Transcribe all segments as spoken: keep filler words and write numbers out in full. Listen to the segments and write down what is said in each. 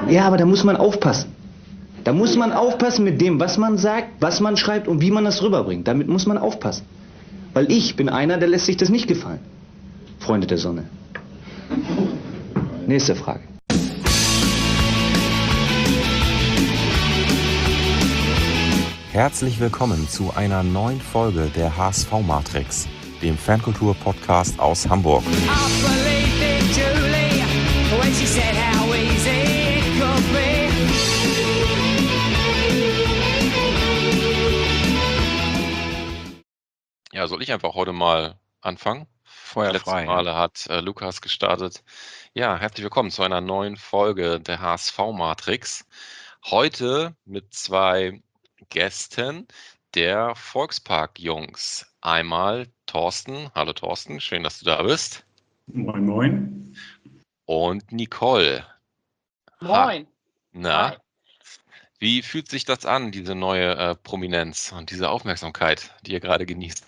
ja, aber da muss man aufpassen. Da muss man aufpassen mit dem, was man sagt, was man schreibt und wie man das rüberbringt. Damit muss man aufpassen. Weil ich bin einer, der lässt sich das nicht gefallen. Freunde der Sonne. Nächste Frage. Herzlich willkommen zu einer neuen Folge der H S V-Matrix, dem Fankultur-Podcast aus Hamburg. Ja, soll ich einfach heute mal anfangen? Feuer Letzte frei. Male hat äh, Lukas gestartet. Ja, herzlich willkommen zu einer neuen Folge der H S V-Matrix. Heute mit zwei Gästen der Volkspark-Jungs. Einmal Thorsten. Hallo Thorsten, schön, dass du da bist. Moin, moin. Und Nicole. Moin. Ha. Na, Hi. wie fühlt sich das an, diese neue äh, Prominenz und diese Aufmerksamkeit, die ihr gerade genießt?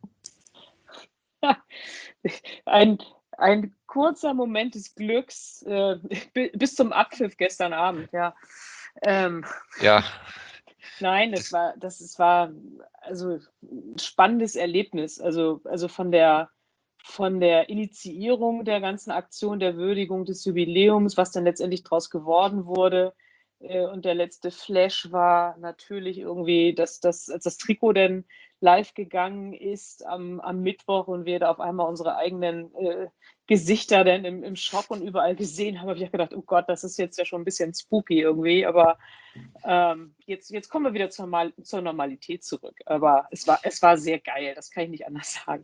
Ein, ein kurzer Moment des Glücks äh, bis zum Abpfiff gestern Abend, ja. Ähm, Ja. Nein, das war, das es war also ein spannendes Erlebnis. Also, also von der von der Initiierung der ganzen Aktion, der Würdigung des Jubiläums, was dann letztendlich daraus geworden wurde. Äh, und der letzte Flash war natürlich irgendwie, dass das, als das Trikot dann live gegangen ist am, am Mittwoch und wir da auf einmal unsere eigenen äh, Gesichter dann im, im Schock und überall gesehen haben, habe ich auch gedacht, oh Gott, das ist jetzt ja schon ein bisschen spooky irgendwie, aber ähm, jetzt, jetzt kommen wir wieder zur, Mal, zur Normalität zurück. Aber es war, es war sehr geil, das kann ich nicht anders sagen.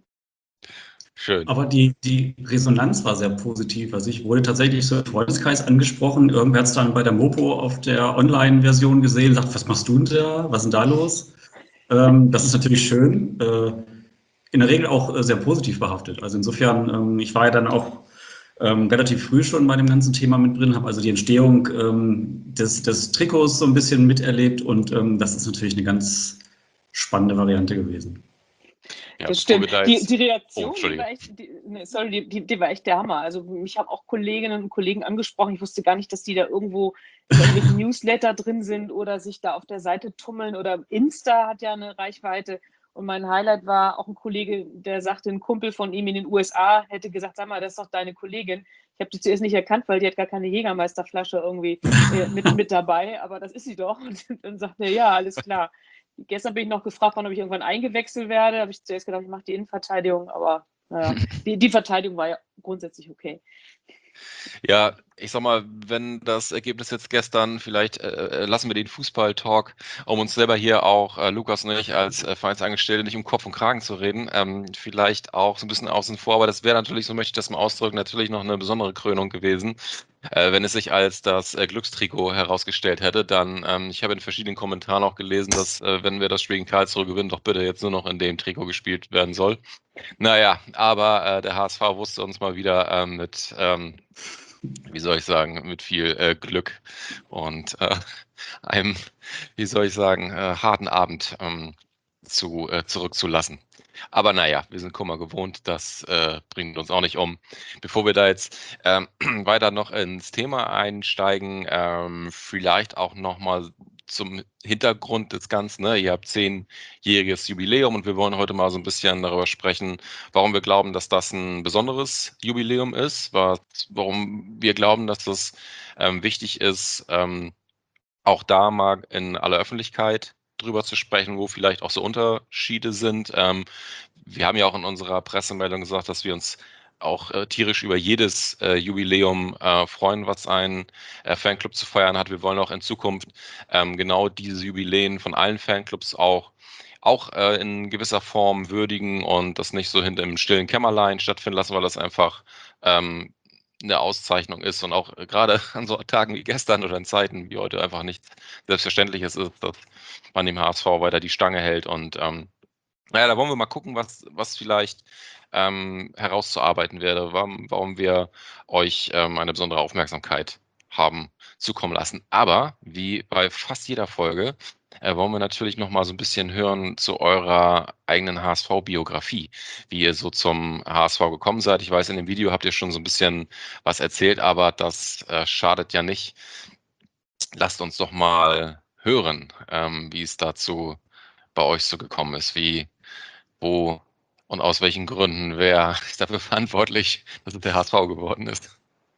Schön. Aber die, die Resonanz war sehr positiv. Also ich wurde tatsächlich so im Freundeskreis angesprochen. Irgendwer hat es dann bei der Mopo auf der Online-Version gesehen, sagt, was machst du denn da? Was ist denn da los? Ähm, das ist natürlich schön. Äh, in der Regel auch äh, sehr positiv behaftet. Also insofern, ähm, ich war ja dann auch ähm, relativ früh schon bei dem ganzen Thema mit drin, habe also die Entstehung ähm, des, des Trikots so ein bisschen miterlebt und ähm, das ist natürlich eine ganz spannende Variante gewesen. Ja, das stimmt. Da die, jetzt... die Reaktion, oh, die war echt, die, nee, sorry, die, die, die war echt der Hammer. Also mich haben auch Kolleginnen und Kollegen angesprochen. Ich wusste gar nicht, dass die da irgendwo in irgendwelchen Newsletter drin sind oder sich da auf der Seite tummeln. Oder Insta hat ja eine Reichweite. Und mein Highlight war auch ein Kollege, der sagte, ein Kumpel von ihm in den U S A hätte gesagt, sag mal, das ist doch deine Kollegin. Ich habe die zuerst nicht erkannt, weil die hat gar keine Jägermeisterflasche irgendwie äh, mit, mit dabei. Aber das ist sie doch. Und dann sagt er, ja, alles klar. Gestern bin ich noch gefragt worden, ob ich irgendwann eingewechselt werde. Da habe ich zuerst gedacht, ich mache die Innenverteidigung, aber naja, die, die Verteidigung war ja grundsätzlich okay. Ja, ich sag mal, wenn das Ergebnis jetzt gestern, vielleicht äh, lassen wir den Fußball-Talk, um uns selber hier auch, äh, Lukas und ich als äh, Vereinsangestellte, nicht um Kopf und Kragen zu reden, ähm, vielleicht auch so ein bisschen außen vor, aber das wäre natürlich, so möchte ich das mal ausdrücken, natürlich noch eine besondere Krönung gewesen, äh, wenn es sich als das äh, Glückstrikot herausgestellt hätte. Dann, ähm, ich habe in verschiedenen Kommentaren auch gelesen, dass, äh, wenn wir das Spiel in Karlsruhe gewinnen, doch bitte jetzt nur noch in dem Trikot gespielt werden soll. Naja, aber äh, der H S V wusste uns mal wieder äh, mit, ähm, wie soll ich sagen, mit viel äh, Glück und äh, einem, wie soll ich sagen, äh, harten Abend ähm, zu, äh, zurückzulassen. Aber naja, wir sind Kummer gewohnt, das äh, bringt uns auch nicht um. Bevor wir da jetzt ähm, weiter noch ins Thema einsteigen, ähm, vielleicht auch nochmal zum Hintergrund des Ganzen. Ne? Ihr habt zehnjähriges Jubiläum und wir wollen heute mal so ein bisschen darüber sprechen, warum wir glauben, dass das ein besonderes Jubiläum ist, was, warum wir glauben, dass das ähm, wichtig ist, ähm, auch da mal in aller Öffentlichkeit drüber zu sprechen, wo vielleicht auch so Unterschiede sind. Ähm, wir haben ja auch in unserer Pressemeldung gesagt, dass wir uns auch äh, tierisch über jedes äh, Jubiläum äh, freuen, was ein äh, Fanclub zu feiern hat. Wir wollen auch in Zukunft ähm, genau diese Jubiläen von allen Fanclubs auch auch äh, in gewisser Form würdigen und das nicht so hinter im stillen Kämmerlein stattfinden lassen, weil das einfach ähm, eine Auszeichnung ist und auch gerade an so Tagen wie gestern oder in Zeiten wie heute einfach nicht selbstverständlich ist, dass man dem H S V weiter die Stange hält und ähm, naja, da wollen wir mal gucken, was, was vielleicht ähm, herauszuarbeiten werde, warum, warum wir euch ähm, eine besondere Aufmerksamkeit haben zukommen lassen. Aber wie bei fast jeder Folge äh, wollen wir natürlich noch mal so ein bisschen hören zu eurer eigenen H S V-Biografie, wie ihr so zum H S V gekommen seid. Ich weiß, in dem Video habt ihr schon so ein bisschen was erzählt, aber das äh, schadet ja nicht. Lasst uns doch mal hören, ähm, wie es dazu bei euch so gekommen ist, wie, wo und aus welchen Gründen, wer ist dafür verantwortlich, dass es der H S V geworden ist.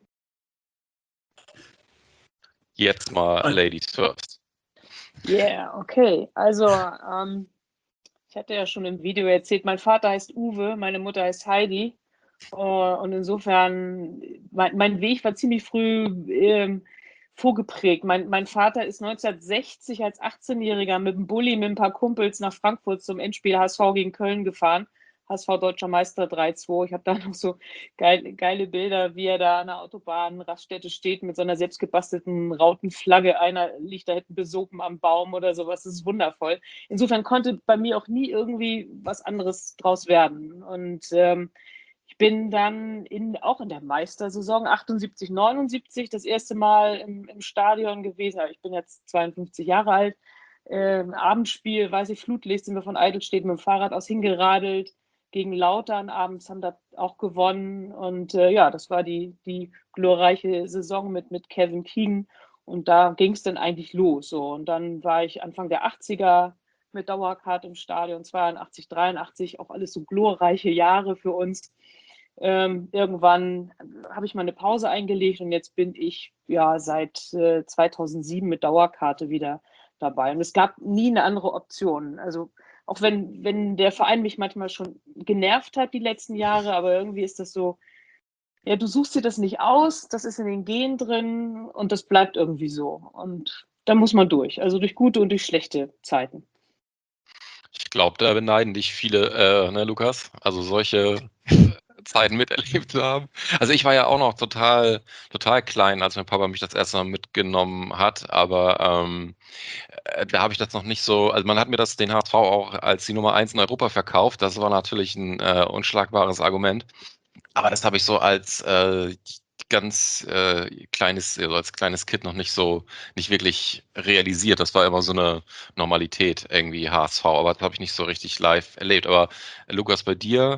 Jetzt mal Ladies first. Yeah, okay. Also, ähm, ich hatte ja schon im Video erzählt, mein Vater heißt Uwe, meine Mutter heißt Heidi. Äh, und insofern, mein, mein Weg war ziemlich früh ähm, vorgeprägt. Mein, mein Vater ist neunzehnhundertsechzig als achtzehnjähriger mit dem Bulli mit ein paar Kumpels nach Frankfurt zum Endspiel H S V gegen Köln gefahren. H S V Deutscher Meister drei zwei. Ich habe da noch so geil, geile Bilder, wie er da an der Autobahn Raststätte steht mit so einer selbstgebastelten Rautenflagge. Einer liegt da hinten besopen am Baum oder sowas. Das ist wundervoll. Insofern konnte bei mir auch nie irgendwie was anderes draus werden. Und ähm, ich bin dann in, auch in der Meistersaison achtundsiebzig, neunundsiebzig das erste Mal im, im Stadion gewesen. Ich bin jetzt zweiundfünfzig Jahre alt. Ähm, Abendspiel, weiß ich, Flutlicht, sind wir von Eidelstedt mit dem Fahrrad aus hingeradelt gegen Lautern. Abends haben da auch gewonnen. Und äh, ja, das war die, die glorreiche Saison mit, mit Kevin Keegan. Und da ging es dann eigentlich los. So. Und dann war ich Anfang der achtziger mit Dauerkarte im Stadion, zweiundachtzig, dreiundachtzig, auch alles so glorreiche Jahre für uns. Ähm, irgendwann habe ich mal eine Pause eingelegt und jetzt bin ich ja seit äh, zweitausendsieben mit Dauerkarte wieder dabei. Und es gab nie eine andere Option. Also auch wenn, wenn der Verein mich manchmal schon genervt hat die letzten Jahre, aber irgendwie ist das so, ja, du suchst dir das nicht aus, das ist in den Genen drin und das bleibt irgendwie so. Und da muss man durch, also durch gute und durch schlechte Zeiten. Ich glaube, da beneiden dich viele, äh, ne, Lukas? Also solche Zeiten miterlebt zu haben. Also ich war ja auch noch total, total klein, als mein Papa mich das erste Mal mitgenommen hat, aber ähm, äh, da habe ich das noch nicht so, also man hat mir das den H S V auch als die Nummer eins in Europa verkauft, das war natürlich ein äh, unschlagbares Argument, aber das habe ich so als äh, ganz äh, kleines, also als kleines Kind noch nicht so, nicht wirklich realisiert. Das war immer so eine Normalität, irgendwie H S V, aber das habe ich nicht so richtig live erlebt. Aber äh, Lukas, bei dir,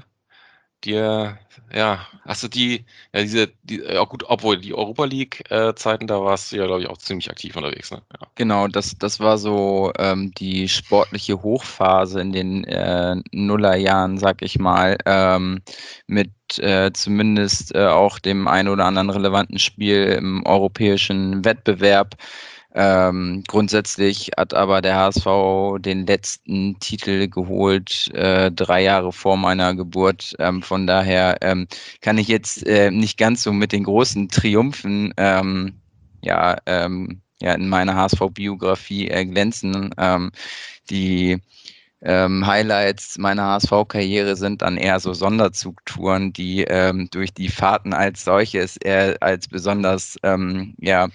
dir, ja, hast du die, ja, diese, die, ja gut, obwohl die Europa League-Zeiten, da warst du ja, glaube ich, auch ziemlich aktiv unterwegs, ne? Ja. Genau, das, das war so ähm, die sportliche Hochphase in den äh, Nullerjahren, sag ich mal, ähm, mit äh, zumindest äh, auch dem ein oder anderen relevanten Spiel im europäischen Wettbewerb. Ähm, grundsätzlich hat aber der H S V den letzten Titel geholt, äh, drei Jahre vor meiner Geburt. Ähm, von daher ähm, kann ich jetzt äh, nicht ganz so mit den großen Triumphen ähm, ja, ähm, ja, in meiner H S V-Biografie äh, glänzen. Ähm, die ähm, Highlights meiner H S V-Karriere sind dann eher so Sonderzugtouren, die ähm, durch die Fahrten als solches eher als besonders ähm, ja,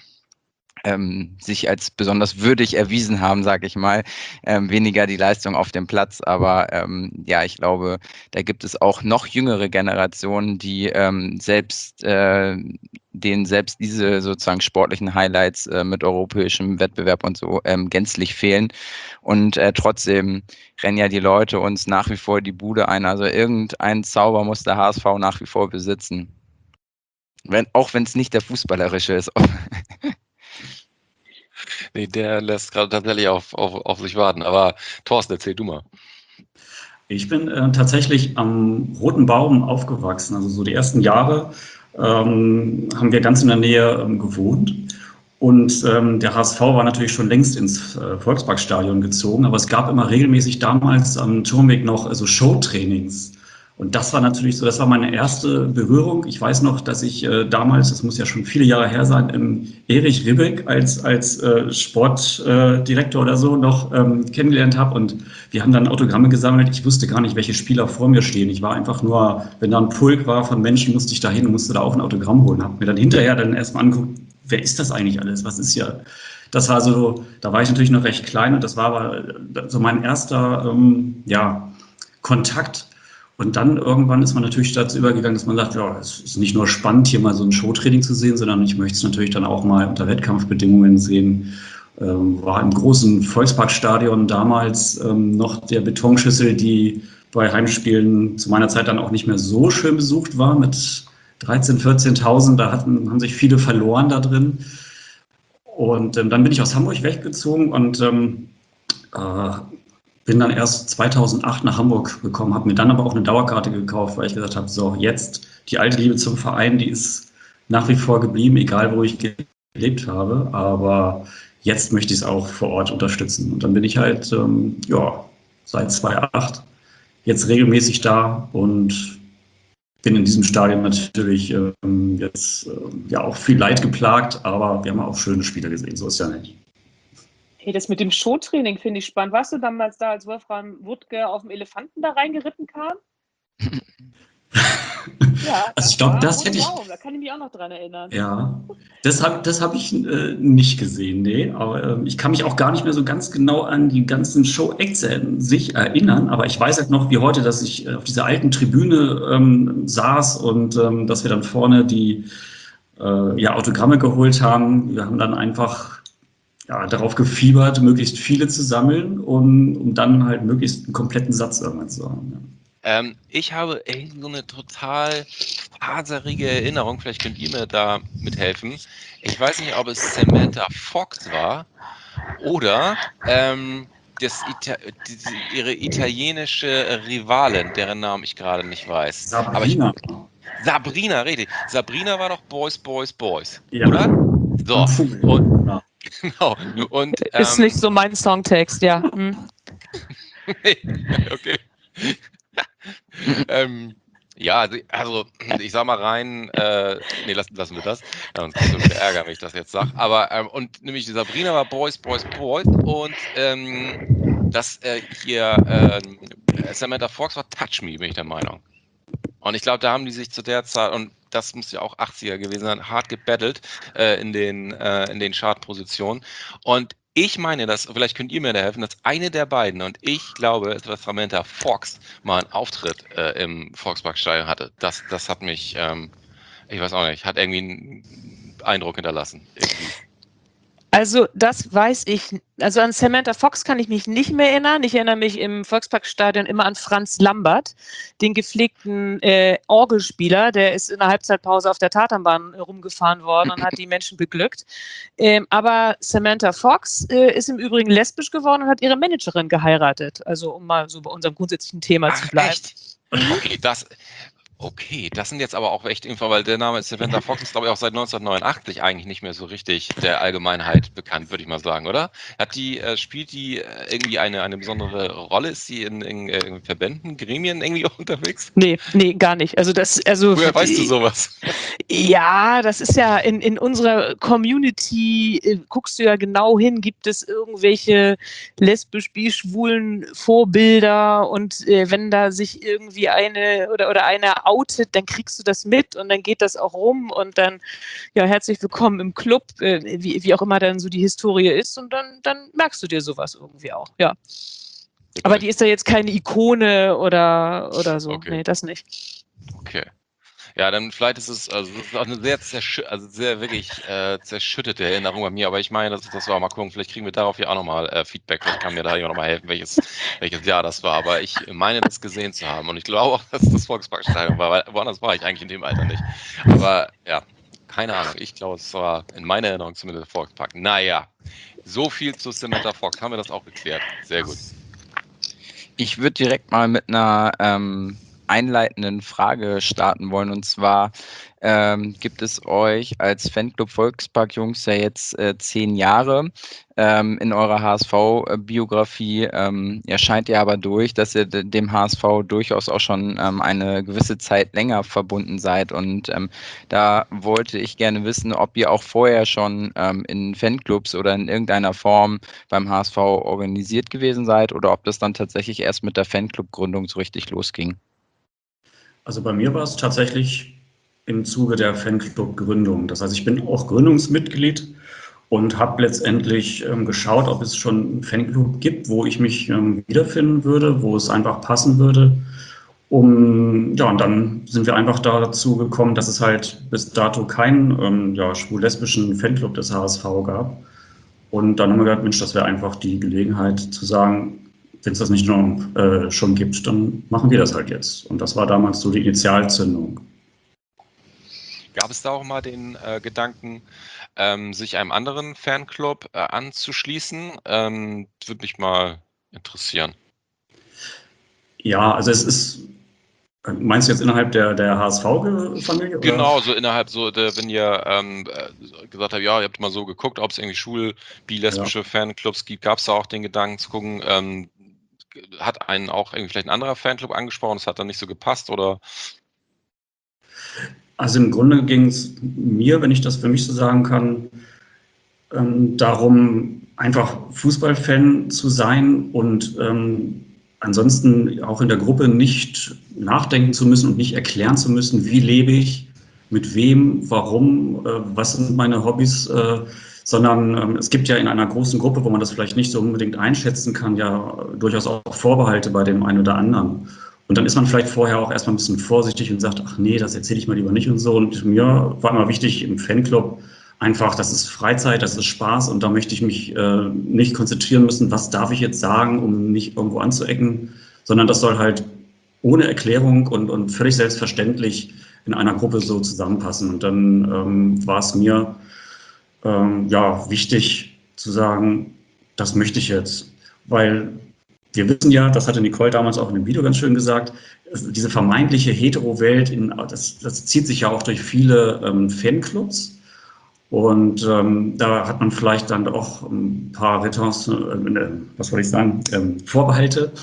Ähm, sich als besonders würdig erwiesen haben, sage ich mal, ähm, weniger die Leistung auf dem Platz. Aber ähm, ja, ich glaube, da gibt es auch noch jüngere Generationen, die ähm, selbst äh, denen selbst diese sozusagen sportlichen Highlights äh, mit europäischem Wettbewerb und so ähm, gänzlich fehlen. Und äh, trotzdem rennen ja die Leute uns nach wie vor die Bude ein. Also irgendein Zauber muss der H S V nach wie vor besitzen. Wenn, auch wenn es nicht der fußballerische ist. Nee, der lässt gerade tatsächlich auf, auf, auf sich warten. Aber Thorsten, erzähl du mal. Ich bin äh, tatsächlich am Roten Baum aufgewachsen. Also so die ersten Jahre ähm, haben wir ganz in der Nähe ähm, gewohnt. Und ähm, der H S V war natürlich schon längst ins äh, Volksparkstadion gezogen. Aber es gab immer regelmäßig damals am Turmweg noch äh, so Showtrainings. Und das war natürlich so, das war meine erste Berührung. Ich weiß noch, dass ich äh, damals, das muss ja schon viele Jahre her sein, im Erich Ribbeck als, als äh, Sportdirektor äh, oder so noch ähm, kennengelernt habe. Und wir haben dann Autogramme gesammelt. Ich wusste gar nicht, welche Spieler vor mir stehen. Ich war einfach nur, wenn da ein Pulk war von Menschen, musste ich da hin und musste da auch ein Autogramm holen. Habe mir dann hinterher dann erstmal angeguckt, wer ist das eigentlich alles? Was ist ja... Das war so, da war ich natürlich noch recht klein und das war aber so mein erster ähm, ja, Kontakt. Und dann irgendwann ist man natürlich dazu übergegangen, dass man sagt, ja, es ist nicht nur spannend, hier mal so ein Showtraining zu sehen, sondern ich möchte es natürlich dann auch mal unter Wettkampfbedingungen sehen. Ähm, war im großen Volksparkstadion damals ähm, noch der Betonschüssel, die bei Heimspielen zu meiner Zeit dann auch nicht mehr so schön besucht war, mit dreizehntausend, vierzehntausend. Da hatten, haben sich viele verloren da drin. Und ähm, dann bin ich aus Hamburg weggezogen und ähm, äh, bin dann erst zweitausendacht nach Hamburg gekommen, habe mir dann aber auch eine Dauerkarte gekauft, weil ich gesagt habe, so jetzt die alte Liebe zum Verein, die ist nach wie vor geblieben, egal wo ich gelebt habe, aber jetzt möchte ich es auch vor Ort unterstützen. Und dann bin ich halt, ähm, ja, seit zweitausendacht jetzt regelmäßig da und bin in diesem Stadion natürlich ähm, jetzt ähm, ja auch viel Leid geplagt, aber wir haben auch schöne Spiele gesehen, so ist ja nicht. Hey, das mit dem Showtraining finde ich spannend. Warst du damals da, als Wolfram Wuttke auf dem Elefanten da reingeritten kam? Ja, also ich glaube, das hätte ich. Wow, da kann ich mich auch noch dran erinnern. Ja, das habe das hab ich äh, nicht gesehen, nee. Aber äh, ich kann mich auch gar nicht mehr so ganz genau an die ganzen Show-Acts an sich erinnern. Aber ich weiß halt noch wie heute, dass ich auf dieser alten Tribüne ähm, saß und ähm, dass wir dann vorne die äh, ja, Autogramme geholt haben. Wir haben dann einfach ja, darauf gefiebert, möglichst viele zu sammeln, um, um dann halt möglichst einen kompletten Satz irgendwann zu haben. Ja. Ähm, ich habe echt so eine total faserige Erinnerung, vielleicht könnt ihr mir da mithelfen. Ich weiß nicht, ob es Samantha Fox war oder ähm, das Ita die, ihre italienische Rivalin, deren Namen ich gerade nicht weiß. Sabrina. Aber ich, Sabrina, richtig. Sabrina war doch Boys, Boys, Boys, ja. Oder? So, und, ja. genau. Und, ähm, ist nicht so mein Songtext, ja. Hm. Okay. ähm, ja, also ich sag mal rein, äh, nee, lassen, lassen wir das, sonst kriegst du wieder Ärger, wenn ich das jetzt sage. Aber, ähm, und nämlich die Sabrina war Boys, Boys, Boys und ähm, das äh, hier, äh, Samantha Fox war Touch Me, bin ich der Meinung. Und ich glaube, da haben die sich zu der Zeit, und das muss ja auch achtziger gewesen sein, hart gebettelt äh, in den, äh, in den Chartpositionen. Und ich meine, dass, vielleicht könnt ihr mir da helfen, dass eine der beiden, und ich glaube, es war Samantha Fox, mal einen Auftritt äh, im Volksparkstadion hatte. Das, das hat mich, ähm, ich weiß auch nicht, hat irgendwie einen Eindruck hinterlassen. Irgendwie. Also das weiß ich, also an Samantha Fox kann ich mich nicht mehr erinnern. Ich erinnere mich im Volksparkstadion immer an Franz Lambert, den gepflegten äh, Orgelspieler, der ist in der Halbzeitpause auf der Tatanbahn rumgefahren worden und hat die Menschen beglückt. Ähm, aber Samantha Fox äh, ist im Übrigen lesbisch geworden und hat ihre Managerin geheiratet. Also um mal so bei unserem grundsätzlichen Thema Ach, zu bleiben. Echt? Okay, das... Okay, das sind jetzt aber auch echt Info, weil der Name Samantha Fox ist, glaube ich, auch seit neunzehnhundertneunundachtzig eigentlich nicht mehr so richtig der Allgemeinheit bekannt, würde ich mal sagen, oder? Hat die, äh, spielt die äh, irgendwie eine, eine besondere Rolle? Ist sie in, in, äh, in Verbänden, Gremien irgendwie auch unterwegs? Nee, nee, gar nicht. Also das, also. Woher weißt du sowas? Ja, das ist ja in, in unserer Community, äh, guckst du ja genau hin, gibt es irgendwelche lesbisch, bi-schwulen Vorbilder und äh, wenn da sich irgendwie eine oder, oder einer outet, dann kriegst du das mit und dann geht das auch rum und dann, ja, herzlich willkommen im Club, äh, wie, wie auch immer dann so die Historie ist und dann, dann merkst du dir sowas irgendwie auch, ja. Aber die ist da jetzt keine Ikone oder, oder so, Okay. Nee, das nicht. Okay. Ja, dann vielleicht ist es, also das ist auch eine sehr, zerschü also sehr wirklich äh, zerschüttete Erinnerung bei mir, aber ich meine, das, das war mal gucken, vielleicht kriegen wir darauf ja auch nochmal äh, Feedback, vielleicht kann mir da jemand nochmal helfen, welches, welches Jahr das war, aber ich meine, das gesehen zu haben und ich glaube auch, dass das Volksparkstadion war, weil woanders war ich eigentlich in dem Alter nicht. Aber ja, keine Ahnung, ich glaube, es war in meiner Erinnerung zumindest der Volkspark. Naja, so viel zu Samantha Fox, haben wir das auch geklärt. Sehr gut. Ich würde direkt mal mit einer ähm, einleitenden Frage starten wollen. Und zwar ähm, gibt es euch als Fanclub Volkspark Jungs ja jetzt äh, zehn Jahre. Ähm, in eurer H S V-Biografie ähm, erscheint ihr aber durch, dass ihr dem H S V durchaus auch schon ähm, eine gewisse Zeit länger verbunden seid. Und ähm, da wollte ich gerne wissen, ob ihr auch vorher schon ähm, in Fanclubs oder in irgendeiner Form beim H S V organisiert gewesen seid oder ob das dann tatsächlich erst mit der Fanclub-Gründung so richtig losging. Also bei mir war es tatsächlich im Zuge der Fanclub-Gründung. Das heißt, ich bin auch Gründungsmitglied und habe letztendlich ähm, geschaut, ob es schon einen Fanclub gibt, wo ich mich ähm, wiederfinden würde, wo es einfach passen würde. Um, ja, und dann sind wir einfach dazu gekommen, dass es halt bis dato keinen ähm, ja, schwul-lesbischen Fanclub des H S V gab. Und dann haben wir gedacht, Mensch, das wäre einfach die Gelegenheit zu sagen, wenn es das nicht nur äh, schon gibt, dann machen wir das halt jetzt. Und das war damals so die Initialzündung. Gab es da auch mal den äh, Gedanken, ähm, sich einem anderen Fanclub äh, anzuschließen? Ähm, würde mich mal interessieren. Ja, also es ist, meinst du jetzt innerhalb der, der H S V-Familie? Genau, so innerhalb so, der, wenn ihr ähm, äh, gesagt habt, ja, ihr habt mal so geguckt, ob es irgendwie schwul-, bi-lesbische ja. Fanclubs gibt, gab es da auch den Gedanken zu gucken, ähm, hat einen auch irgendwie vielleicht ein anderer Fanclub angesprochen, das hat dann nicht so gepasst, oder? Also im Grunde ging es mir, wenn ich das für mich so sagen kann, ähm, darum, einfach Fußballfan zu sein und ähm, ansonsten auch in der Gruppe nicht nachdenken zu müssen und nicht erklären zu müssen, wie lebe ich, mit wem, warum, äh, was sind meine Hobbys, äh, sondern ähm, es gibt ja in einer großen Gruppe, wo man das vielleicht nicht so unbedingt einschätzen kann, ja durchaus auch Vorbehalte bei dem einen oder anderen. Und dann ist man vielleicht vorher auch erstmal ein bisschen vorsichtig und sagt, ach nee, das erzähle ich mal lieber nicht und so. Und mir war immer wichtig im Fanclub einfach, das ist Freizeit, das ist Spaß und da möchte ich mich äh, nicht konzentrieren müssen, was darf ich jetzt sagen, um nicht irgendwo anzuecken, sondern das soll halt ohne Erklärung und, und völlig selbstverständlich in einer Gruppe so zusammenpassen. Und dann ähm, war es mir ähm, ja, wichtig zu sagen, das möchte ich jetzt, weil wir wissen ja, das hatte Nicole damals auch in dem Video ganz schön gesagt, diese vermeintliche Hetero-Welt, in, das, das zieht sich ja auch durch viele ähm, Fanclubs. Und ähm, da hat man vielleicht dann auch ein paar Retors, äh, was wollte ich sagen, ähm, Vorbehalte.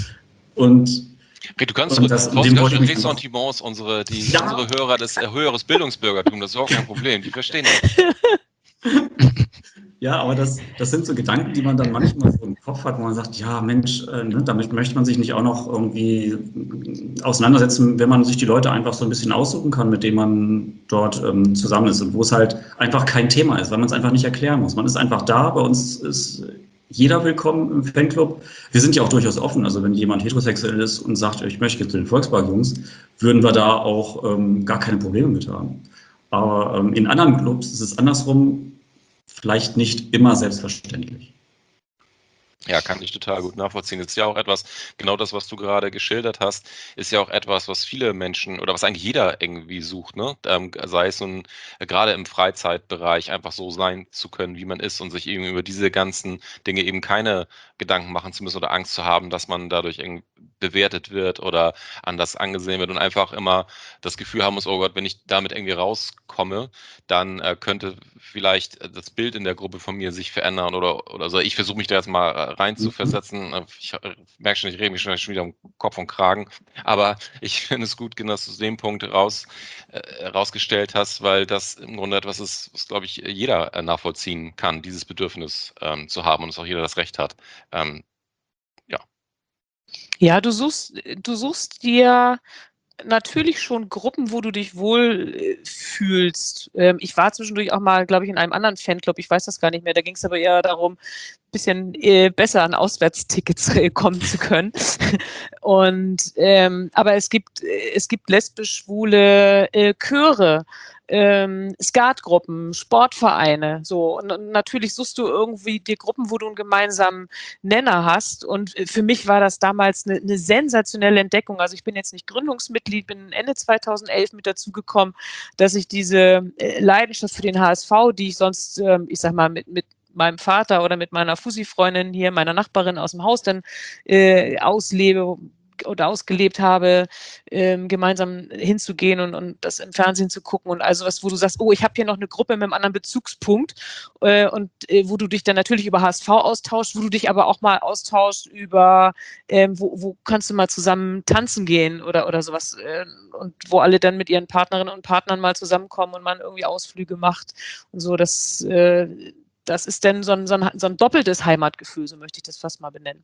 Und okay, du kannst und das, Ressentiments, unsere, die, ja. unsere Hörer des äh, höheres Bildungsbürgertum, das ist auch kein Problem, die verstehen das. Ja, aber das, das sind so Gedanken, die man dann manchmal so im Kopf hat, wo man sagt, ja Mensch, äh, ne, damit möchte man sich nicht auch noch irgendwie auseinandersetzen, wenn man sich die Leute einfach so ein bisschen aussuchen kann, mit denen man dort ähm, zusammen ist und wo es halt einfach kein Thema ist, weil man es einfach nicht erklären muss. Man ist einfach da, bei uns ist jeder willkommen im Fanclub. Wir sind ja auch durchaus offen, also wenn jemand heterosexuell ist und sagt, ich möchte jetzt zu den Volkspark-Jungs, würden wir da auch ähm, gar keine Probleme mit haben. Aber ähm, in anderen Clubs ist es andersrum, vielleicht nicht immer selbstverständlich. Ja, kann ich total gut nachvollziehen. Das ist ja auch etwas, genau das, was du gerade geschildert hast, ist ja auch etwas, was viele Menschen oder was eigentlich jeder irgendwie sucht, ne? Ähm, sei es nun äh, gerade im Freizeitbereich einfach so sein zu können, wie man ist und sich eben über diese ganzen Dinge eben keine Gedanken machen zu müssen oder Angst zu haben, dass man dadurch irgendwie bewertet wird oder anders angesehen wird und einfach immer das Gefühl haben muss, oh Gott, wenn ich damit irgendwie rauskomme, dann äh, könnte vielleicht das Bild in der Gruppe von mir sich verändern oder, oder so. Ich versuche mich da jetzt mal äh, rein zu versetzen. Ich merke schon, ich rede mich schon wieder um Kopf und Kragen, aber ich finde es gut, dass du den Punkt raus, äh, rausgestellt hast, weil das im Grunde etwas ist, was, glaube ich, jeder äh, nachvollziehen kann, dieses Bedürfnis ähm, zu haben und es auch jeder das Recht hat. Ähm, ja. Ja, du suchst, du suchst dir natürlich schon Gruppen, wo du dich wohl äh, fühlst. Ähm, ich war zwischendurch auch mal, glaube ich, in einem anderen Fanclub, ich weiß das gar nicht mehr, da ging es aber eher darum, ein bisschen äh, besser an Auswärtstickets äh, kommen zu können. Und ähm, aber es gibt, es gibt lesbisch-schwule äh, Chöre, ähm, Skatgruppen, Sportvereine, so. Und, und natürlich suchst du irgendwie die Gruppen, wo du einen gemeinsamen Nenner hast. Und für mich war das damals eine, eine sensationelle Entdeckung. Also ich bin jetzt nicht Gründungsmitglied, bin Ende zweitausendelf mit dazu gekommen, dass ich diese Leidenschaft für den H S V, die ich sonst, ähm, ich sag mal, mit, mit meinem Vater oder mit meiner Fussi-Freundin hier, meiner Nachbarin aus dem Haus dann äh, auslebe oder ausgelebt habe, ähm, gemeinsam hinzugehen und, und das im Fernsehen zu gucken und also was, wo du sagst, oh, ich habe hier noch eine Gruppe mit einem anderen Bezugspunkt äh, und äh, wo du dich dann natürlich über H S V austauschst, wo du dich aber auch mal austauschst über, ähm, wo, wo kannst du mal zusammen tanzen gehen oder, oder sowas äh, und wo alle dann mit ihren Partnerinnen und Partnern mal zusammenkommen und man irgendwie Ausflüge macht und so, das äh, das ist dann so ein, so, ein, so ein doppeltes Heimatgefühl, so möchte ich das fast mal benennen.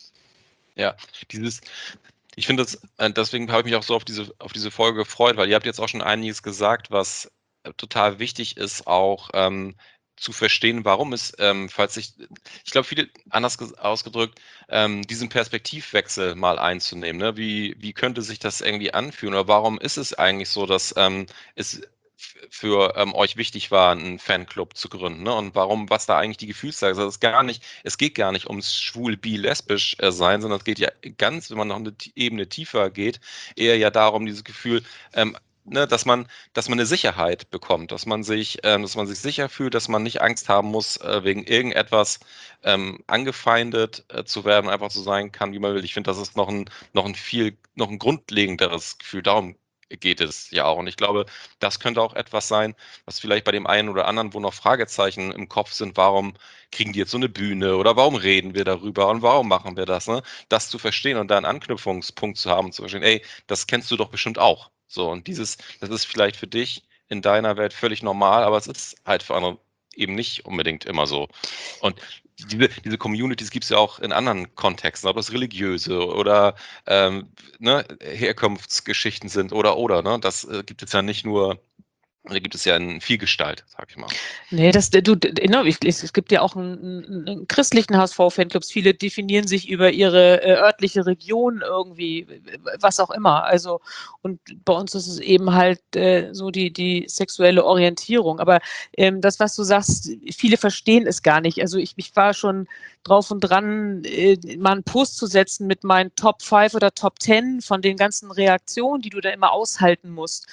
Ja, dieses, ich finde das, deswegen habe ich mich auch so auf diese, auf diese Folge gefreut, weil ihr habt jetzt auch schon einiges gesagt, was total wichtig ist, auch ähm, zu verstehen, warum es, ähm, falls ich, ich glaube, viele, anders ausgedrückt, ähm, diesen Perspektivwechsel mal einzunehmen. Ne? Wie, wie könnte sich das irgendwie anfühlen oder warum ist es eigentlich so, dass ähm, es für ähm, euch wichtig war, einen Fanclub zu gründen, ne? Und warum, was da eigentlich die Gefühlslage ist. Also es ist gar nicht, es geht gar nicht ums schwul, bi, lesbisch äh, sein, sondern es geht ja ganz, wenn man noch eine Ebene tiefer geht, eher ja darum, dieses Gefühl, ähm, ne, dass man, dass man eine Sicherheit bekommt, dass man sich, ähm, dass man sich sicher fühlt, dass man nicht Angst haben muss, äh, wegen irgendetwas ähm, angefeindet äh, zu werden, einfach so sein kann, wie man will. Ich finde, das ist noch ein, noch ein viel, noch ein grundlegenderes Gefühl. Darum geht es ja auch. Und ich glaube, das könnte auch etwas sein, was vielleicht bei dem einen oder anderen, wo noch Fragezeichen im Kopf sind, warum kriegen die jetzt so eine Bühne oder warum reden wir darüber und warum machen wir das, ne? Das zu verstehen und da einen Anknüpfungspunkt zu haben und zu verstehen, ey, das kennst du doch bestimmt auch. So, und dieses, das ist vielleicht für dich in deiner Welt völlig normal, aber es ist halt für andere eben nicht unbedingt immer so. Und diese, diese Communities gibt es ja auch in anderen Kontexten, ob das religiöse oder ähm, ne, Herkunftsgeschichten sind oder oder, ne? Das äh, gibt es ja nicht nur, da gibt es ja in Vielgestalt, sag ich mal. Nee, das, du, genau, ich, es gibt ja auch einen, einen, einen christlichen H S V-Fanclubs. Viele definieren sich über ihre äh, örtliche Region irgendwie, was auch immer. Also, und bei uns ist es eben halt äh, so die, die sexuelle Orientierung. Aber ähm, das, was du sagst, viele verstehen es gar nicht. Also, ich, ich war schon drauf und dran, äh, mal einen Post zu setzen mit meinen Top fünf oder Top zehn von den ganzen Reaktionen, die du da immer aushalten musst.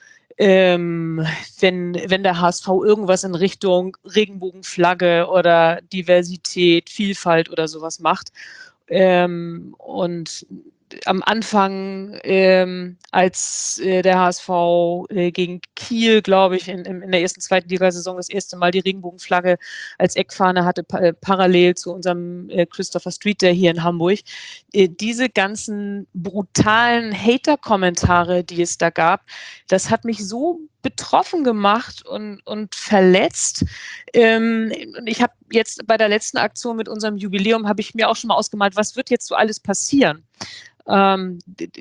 Ähm, wenn, wenn der H S V irgendwas in Richtung Regenbogenflagge oder Diversität, Vielfalt oder sowas macht. Ähm, und am Anfang, ähm, als äh, der H S V äh, gegen Kiel, glaube ich, in, in der ersten, zweiten Ligasaison das erste Mal die Regenbogenflagge als Eckfahne hatte, pa äh, parallel zu unserem äh, Christopher Street Day hier in Hamburg. Äh, diese ganzen brutalen Hater-Kommentare, die es da gab, das hat mich so betroffen gemacht und, und verletzt. Ähm, ich habe jetzt bei der letzten Aktion mit unserem Jubiläum, habe ich mir auch schon mal ausgemalt, was wird jetzt so alles passieren? Ähm,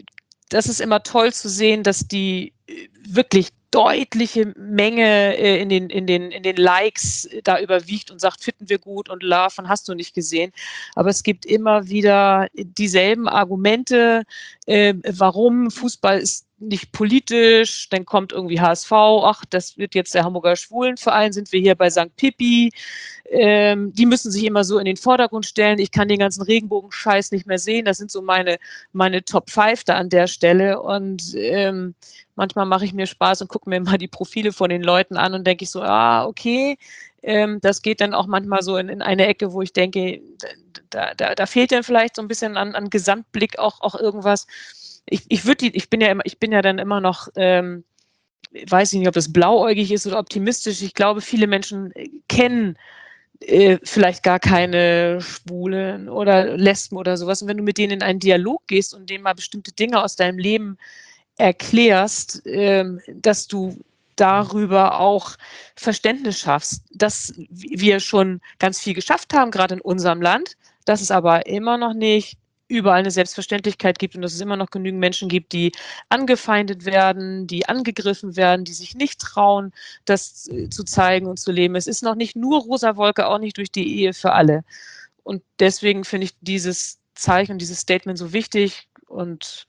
das ist immer toll zu sehen, dass die wirklich deutliche Menge äh, in, den, in, den, in den Likes da überwiegt und sagt, finden wir gut und Love und hast du nicht gesehen. Aber es gibt immer wieder dieselben Argumente, äh, warum Fußball ist nicht politisch, dann kommt irgendwie H S V, ach, das wird jetzt der Hamburger Schwulenverein, sind wir hier bei Sankt Pippi, ähm, die müssen sich immer so in den Vordergrund stellen, ich kann den ganzen Regenbogen-Scheiß nicht mehr sehen, das sind so meine, meine Top fünf da an der Stelle und ähm, manchmal mache ich mir Spaß und gucke mir mal die Profile von den Leuten an und denke ich so, ah, okay, ähm, das geht dann auch manchmal so in, in eine Ecke, wo ich denke, da, da, da fehlt dann vielleicht so ein bisschen an, an Gesamtblick auch, auch irgendwas. Ich, ich würde die, ich bin ja immer, ich bin ja dann immer noch, ähm, weiß ich nicht, ob das blauäugig ist oder optimistisch. Ich glaube, viele Menschen kennen äh, vielleicht gar keine Schwulen oder Lesben oder sowas. Und wenn du mit denen in einen Dialog gehst und denen mal bestimmte Dinge aus deinem Leben erklärst, ähm, dass du darüber auch Verständnis schaffst, dass wir schon ganz viel geschafft haben, gerade in unserem Land, dass es aber immer noch nicht überall eine Selbstverständlichkeit gibt und dass es immer noch genügend Menschen gibt, die angefeindet werden, die angegriffen werden, die sich nicht trauen, das zu zeigen und zu leben. Es ist noch nicht nur rosa Wolke, auch nicht durch die Ehe für alle. Und deswegen finde ich dieses Zeichen, dieses Statement so wichtig und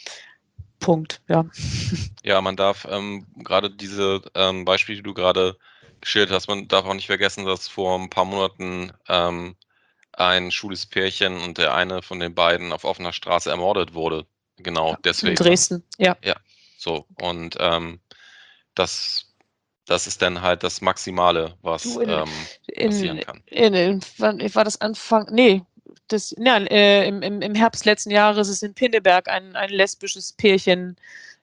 Punkt, ja. Ja, man darf ähm, gerade diese ähm, Beispiele, die du gerade geschildert hast, man darf auch nicht vergessen, dass vor ein paar Monaten ähm, ein schwules Pärchen und der eine von den beiden auf offener Straße ermordet wurde. Genau, ja, deswegen. In Dresden, ja. Ja, so. Und ähm, das, das ist dann halt das Maximale, was Du, in, ähm, passieren in, kann. In, in, wann war das Anfang? Nee, das, ja, äh, im, im, im Herbst letzten Jahres ist in Pinneberg ein, ein lesbisches Pärchen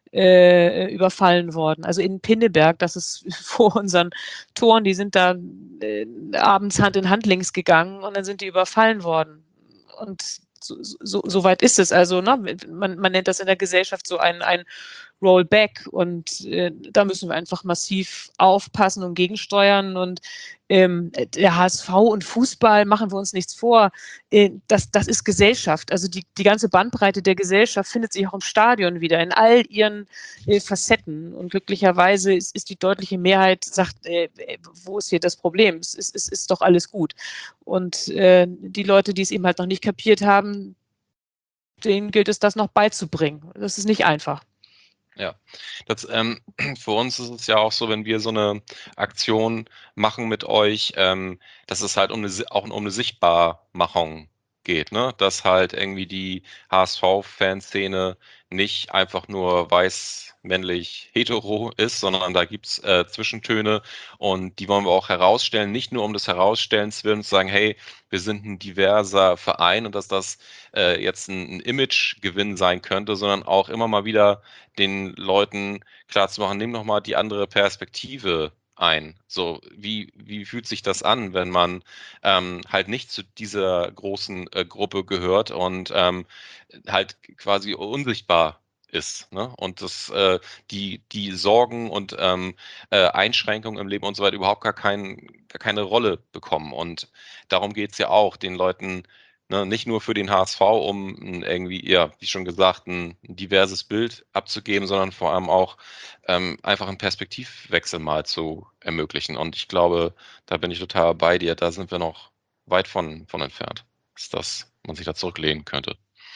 äh, überfallen worden. Also in Pinneberg, das ist vor unseren Toren, die sind da äh, abends Hand in Hand links gegangen und dann sind die überfallen worden. Und so, so, so weit ist es. Also, ne, man, man nennt das in der Gesellschaft so ein, ein Rollback und äh, da müssen wir einfach massiv aufpassen und gegensteuern und ähm, der H S V und Fußball, machen wir uns nichts vor, äh, das, das ist Gesellschaft, also die, die ganze Bandbreite der Gesellschaft findet sich auch im Stadion wieder, in all ihren äh, Facetten und glücklicherweise ist, ist die deutliche Mehrheit, sagt, äh, wo ist hier das Problem, es ist, es ist doch alles gut und äh, die Leute, die es eben halt noch nicht kapiert haben, denen gilt es, das noch beizubringen, das ist nicht einfach. Ja, das, ähm, für uns ist es ja auch so, wenn wir so eine Aktion machen mit euch, ähm, dass es halt um eine, Si- auch um eine Sichtbarmachung geht, ne? Dass halt irgendwie die H S V-Fanszene nicht einfach nur weiß, männlich, hetero ist, sondern da gibt's äh, Zwischentöne und die wollen wir auch herausstellen, nicht nur um des Herausstellens willen zu sagen, hey, wir sind ein diverser Verein und dass das äh, jetzt ein, ein Imagegewinn sein könnte, sondern auch immer mal wieder den Leuten klarzumachen, nimm noch mal die andere Perspektive ein. So, wie, wie fühlt sich das an, wenn man ähm, halt nicht zu dieser großen äh, Gruppe gehört und ähm, halt quasi unsichtbar ist, ne? Und das, äh, die, die Sorgen und ähm, äh, Einschränkungen im Leben und so weiter überhaupt gar, kein, gar keine Rolle bekommen. Und darum geht's ja auch, den Leuten, ne, nicht nur für den H S V, um ein irgendwie, ja, wie schon gesagt, ein, ein diverses Bild abzugeben, sondern vor allem auch ähm, einfach einen Perspektivwechsel mal zu ermöglichen. Und ich glaube, da bin ich total bei dir. Da sind wir noch weit von, von entfernt, dass das, man sich da zurücklehnen könnte.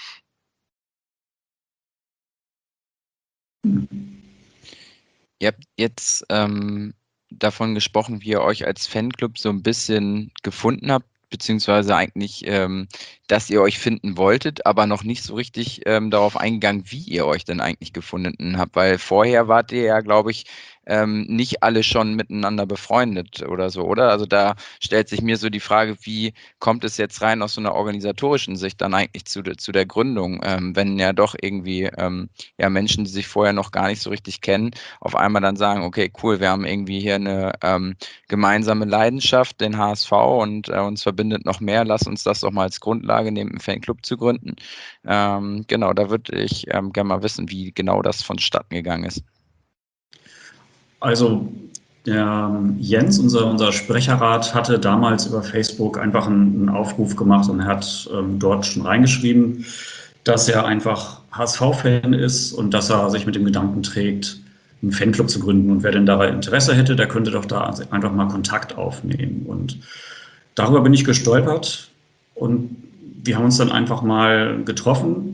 Ihr habt jetzt ähm, davon gesprochen, wie ihr euch als Fanclub so ein bisschen gefunden habt, beziehungsweise eigentlich, ähm, dass ihr euch finden wolltet, aber noch nicht so richtig ähm, darauf eingegangen, wie ihr euch denn eigentlich gefunden habt, weil vorher wart ihr ja, glaube ich, ähm, nicht alle schon miteinander befreundet oder so, oder? Also da stellt sich mir so die Frage, wie kommt es jetzt rein aus so einer organisatorischen Sicht dann eigentlich zu, de- zu der Gründung, ähm, wenn ja doch irgendwie ähm, ja Menschen, die sich vorher noch gar nicht so richtig kennen, auf einmal dann sagen, okay, cool, wir haben irgendwie hier eine ähm, gemeinsame Leidenschaft, den H S V und äh, uns verbindet noch mehr, lass uns das doch mal als Grundlage nehmen, einen Fanclub zu gründen. Ähm, genau, da würde ich ähm, gerne mal wissen, wie genau das vonstatten gegangen ist. Also der Jens, unser, unser Sprecherrat, hatte damals über Facebook einfach einen, einen Aufruf gemacht und hat ähm, dort schon reingeschrieben, dass er einfach H S V-Fan ist und dass er sich mit dem Gedanken trägt, einen Fanclub zu gründen. Und wer denn dabei Interesse hätte, der könnte doch da einfach mal Kontakt aufnehmen. Und darüber bin ich gestolpert und wir haben uns dann einfach mal getroffen.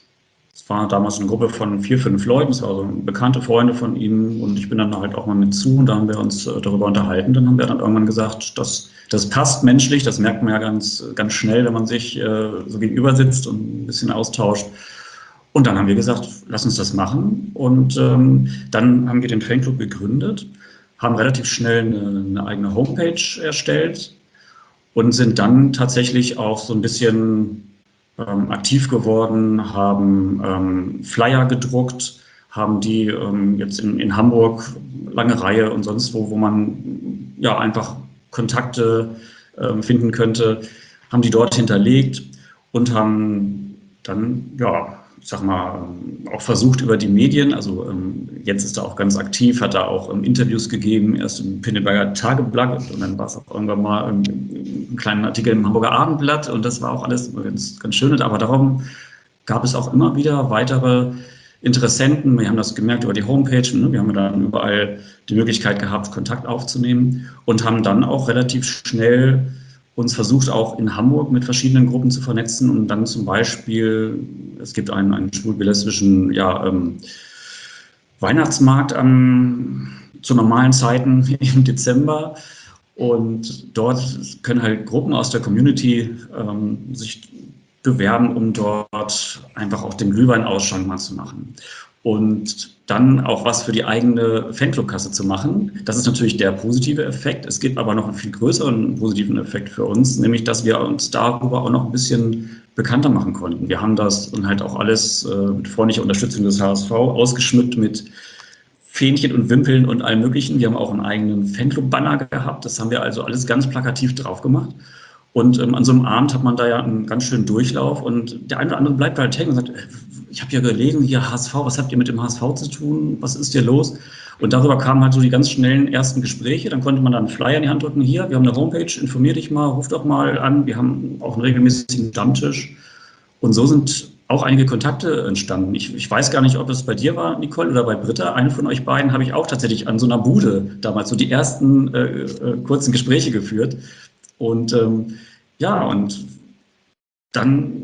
Es war damals eine Gruppe von vier, fünf Leuten, es waren also bekannte Freunde von ihm und ich bin dann halt auch mal mit zu und da haben wir uns äh, darüber unterhalten. Dann haben wir dann irgendwann gesagt, das, das passt menschlich, das merkt man ja ganz, ganz schnell, wenn man sich äh, so gegenüber sitzt und ein bisschen austauscht. Und dann haben wir gesagt, lass uns das machen. Und ähm, dann haben wir den Fanclub gegründet, haben relativ schnell eine, eine eigene Homepage erstellt und sind dann tatsächlich auch so ein bisschen ähm, aktiv geworden, haben ähm, Flyer gedruckt, haben die ähm, jetzt in, in Hamburg, lange Reihe und sonst wo, wo man ja einfach Kontakte ähm, finden könnte, haben die dort hinterlegt und haben dann, ja, ich sag mal, auch versucht über die Medien, also ähm, Jens ist da auch ganz aktiv, hat da auch ähm, Interviews gegeben, erst im Pinneberger Tageblatt und dann war es auch irgendwann mal ähm, einen kleinen Artikel im Hamburger Abendblatt und das war auch alles ganz, ganz schön, aber darum gab es auch immer wieder weitere Interessenten. Wir haben das gemerkt über die Homepage, ne? Wir haben dann überall die Möglichkeit gehabt, Kontakt aufzunehmen und haben dann auch relativ schnell uns versucht, auch in Hamburg mit verschiedenen Gruppen zu vernetzen und dann zum Beispiel, es gibt einen, einen schwul-lesbischen ja, ähm, Weihnachtsmarkt am, zu normalen Zeiten im Dezember und dort können halt Gruppen aus der Community ähm, sich bewerben, um dort einfach auch den Glühwein-Ausschank mal zu machen. Und dann auch was für die eigene Fanclub-Kasse zu machen. Das ist natürlich der positive Effekt. Es gibt aber noch einen viel größeren positiven Effekt für uns, nämlich dass wir uns darüber auch noch ein bisschen bekannter machen konnten. Wir haben das und halt auch alles äh, mit freundlicher Unterstützung des H S V ausgeschmückt mit Fähnchen und Wimpeln und allem Möglichen. Wir haben auch einen eigenen Fanclub-Banner gehabt. Das haben wir also alles ganz plakativ drauf gemacht. Und ähm, an so einem Abend hat man da ja einen ganz schönen Durchlauf und der eine oder andere bleibt halt hängen und sagt, ich habe ja gelesen, hier H S V, was habt ihr mit dem H S V zu tun? Was ist hier los? Und darüber kamen halt so die ganz schnellen ersten Gespräche. Dann konnte man dann einen Flyer in die Hand drücken. Hier, wir haben eine Homepage, informier dich mal, ruf doch mal an. Wir haben auch einen regelmäßigen Stammtisch. Und so sind auch einige Kontakte entstanden. Ich, ich weiß gar nicht, ob es bei dir war, Nicole, oder bei Britta. Eine von euch beiden habe ich auch tatsächlich an so einer Bude damals so die ersten äh, äh, kurzen Gespräche geführt. Und ähm, ja, und dann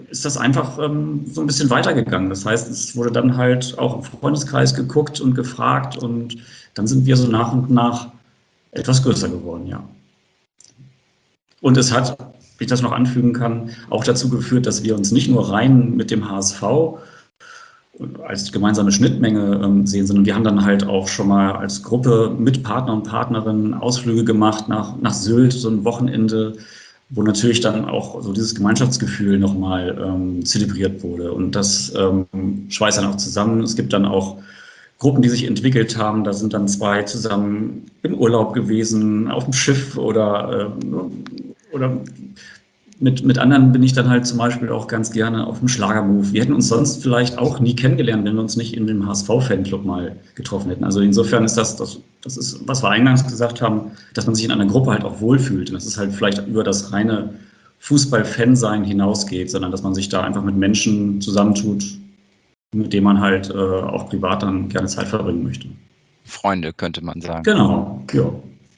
ist das einfach ähm, so ein bisschen weitergegangen. Das heißt, es wurde dann halt auch im Freundeskreis geguckt und gefragt und dann sind wir so nach und nach etwas größer geworden, ja. Und es hat, wenn ich das noch anfügen kann, auch dazu geführt, dass wir uns nicht nur rein mit dem H S V als gemeinsame Schnittmenge ähm, sehen, sondern wir haben dann halt auch schon mal als Gruppe mit Partner und Partnerinnen Ausflüge gemacht nach, nach Sylt, so ein Wochenende, wo natürlich dann auch so dieses Gemeinschaftsgefühl nochmal ähm, zelebriert wurde. Und das ähm, schweißt dann auch zusammen. Es gibt dann auch Gruppen, die sich entwickelt haben. Da sind dann zwei zusammen im Urlaub gewesen, auf dem Schiff oder, äh, oder mit, mit anderen bin ich dann halt zum Beispiel auch ganz gerne auf dem Schlagermove. Wir hätten uns sonst vielleicht auch nie kennengelernt, wenn wir uns nicht in dem H S V-Fanclub mal getroffen hätten. Also insofern ist das, das, das ist, was wir eingangs gesagt haben, dass man sich in einer Gruppe halt auch wohlfühlt. Und dass es halt vielleicht über das reine Fußball-Fan-Sein hinausgeht, sondern dass man sich da einfach mit Menschen zusammentut, mit denen man halt äh, auch privat dann gerne Zeit verbringen möchte. Freunde, könnte man sagen. Genau, ja.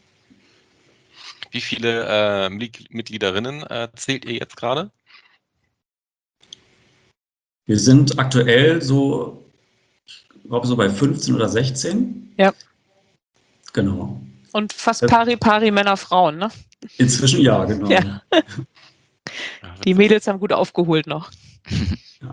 Wie viele äh, Mitgliederinnen äh, zählt ihr jetzt gerade? Wir sind aktuell so, ich glaube so bei fünfzehn oder sechzehn. Ja. Genau. Und fast pari pari Männer, Frauen, ne? Inzwischen ja, genau. Ja. Die Mädels haben gut aufgeholt noch. Ja.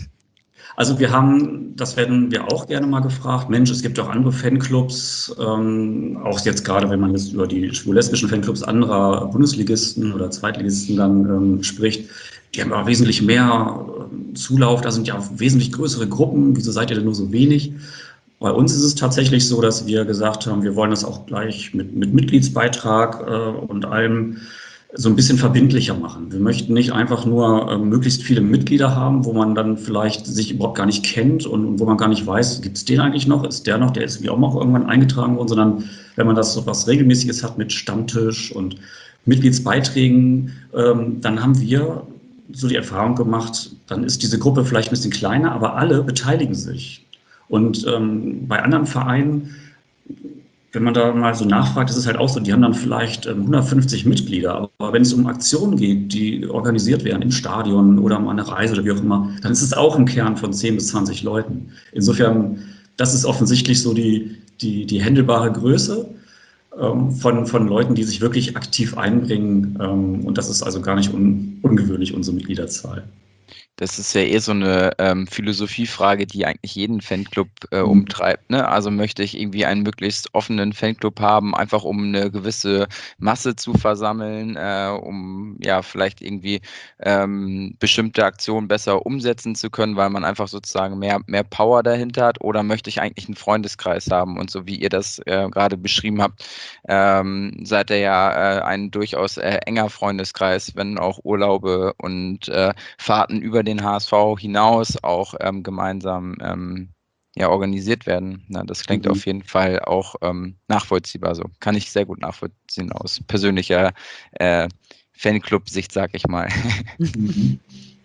Also wir haben, das werden wir auch gerne mal gefragt, Mensch, es gibt auch andere Fanclubs, ähm, auch jetzt gerade, wenn man jetzt über die schwul-lesbischen Fanclubs anderer Bundesligisten oder Zweitligisten dann ähm, spricht, die haben aber wesentlich mehr äh, Zulauf, da sind ja auch wesentlich größere Gruppen, wieso seid ihr denn nur so wenig? Bei uns ist es tatsächlich so, dass wir gesagt haben, wir wollen das auch gleich mit, mit Mitgliedsbeitrag äh, und allem so ein bisschen verbindlicher machen. Wir möchten nicht einfach nur äh, möglichst viele Mitglieder haben, wo man dann vielleicht sich überhaupt gar nicht kennt und wo man gar nicht weiß, gibt es den eigentlich noch, ist der noch, der ist wie auch noch irgendwann eingetragen worden, sondern wenn man das so was Regelmäßiges hat mit Stammtisch und Mitgliedsbeiträgen, ähm, dann haben wir so die Erfahrung gemacht, dann ist diese Gruppe vielleicht ein bisschen kleiner, aber alle beteiligen sich. Und ähm, bei anderen Vereinen, wenn man da mal so nachfragt, ist es halt auch so, die haben dann vielleicht ähm, hundertfünfzig Mitglieder, aber wenn es um Aktionen geht, die organisiert werden im Stadion oder um eine Reise oder wie auch immer, dann ist es auch ein Kern von zehn bis zwanzig Leuten. Insofern, das ist offensichtlich so die, die, die händelbare Größe ähm, von, von Leuten, die sich wirklich aktiv einbringen, ähm, und das ist also gar nicht un, ungewöhnlich, unsere Mitgliederzahl. Das ist ja eher so eine ähm, Philosophiefrage, die eigentlich jeden Fanclub äh, umtreibt. Ne? Also möchte ich irgendwie einen möglichst offenen Fanclub haben, einfach um eine gewisse Masse zu versammeln, äh, um ja vielleicht irgendwie ähm, bestimmte Aktionen besser umsetzen zu können, weil man einfach sozusagen mehr, mehr Power dahinter hat. Oder möchte ich eigentlich einen Freundeskreis haben? Und so wie ihr das äh, gerade beschrieben habt, ähm, seid ihr ja äh, ein durchaus äh, enger Freundeskreis, wenn auch Urlaube und äh, Fahrten über den H S V hinaus auch ähm, gemeinsam ähm, ja, organisiert werden. Na, das klingt mhm. auf jeden Fall auch ähm, nachvollziehbar. So kann ich sehr gut nachvollziehen aus persönlicher äh, Fanclub-Sicht, sag ich mal. Mhm.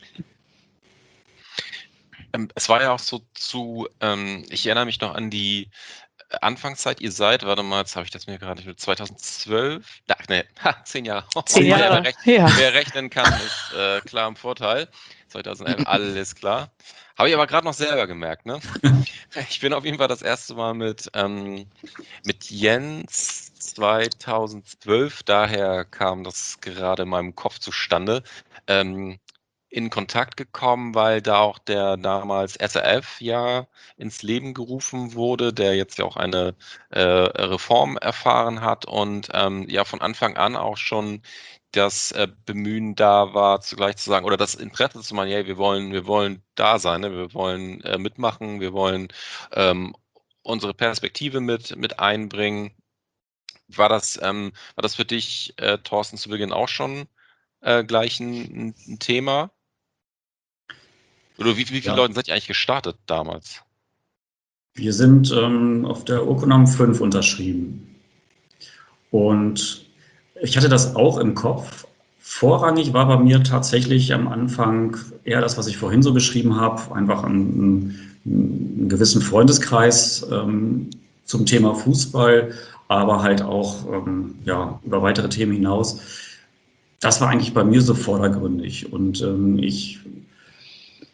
ähm, es war ja auch so zu, ähm, ich erinnere mich noch an die Anfangszeit, ihr seid, warte mal, jetzt habe ich das mir gerade nicht, zweitausendzwölf, ach ne, ha, zehn Jahre. Zehn Jahre, wer, rechnen, ja. wer rechnen kann, ist äh, klar im Vorteil. zweitausendelf, alles klar. Habe ich aber gerade noch selber gemerkt, ne? Ich bin auf jeden Fall das erste Mal mit, ähm, mit Jens zweitausendzwölf, daher kam das gerade in meinem Kopf zustande, ähm, in Kontakt gekommen, weil da auch der damals S R F ja ins Leben gerufen wurde, der jetzt ja auch eine äh, Reform erfahren hat und ähm, ja von Anfang an auch schon das äh, Bemühen da war, zugleich zu sagen, oder das Interesse zu machen, ja, wir wollen, wir wollen da sein, ne? Wir wollen äh, mitmachen, wir wollen ähm, unsere Perspektive mit, mit einbringen. War das, ähm, war das für dich, äh, Thorsten, zu Beginn auch schon äh, gleich ein, ein Thema? Oder wie, wie viele Ja. Leute seid ihr eigentlich gestartet damals? Wir sind ähm, auf der Urkunden fünf unterschrieben. Und ich hatte das auch im Kopf. Vorrangig war bei mir tatsächlich am Anfang eher das, was ich vorhin so beschrieben habe, einfach einen, einen gewissen Freundeskreis ähm, zum Thema Fußball, aber halt auch ähm, ja, über weitere Themen hinaus. Das war eigentlich bei mir so vordergründig. Und ähm, ich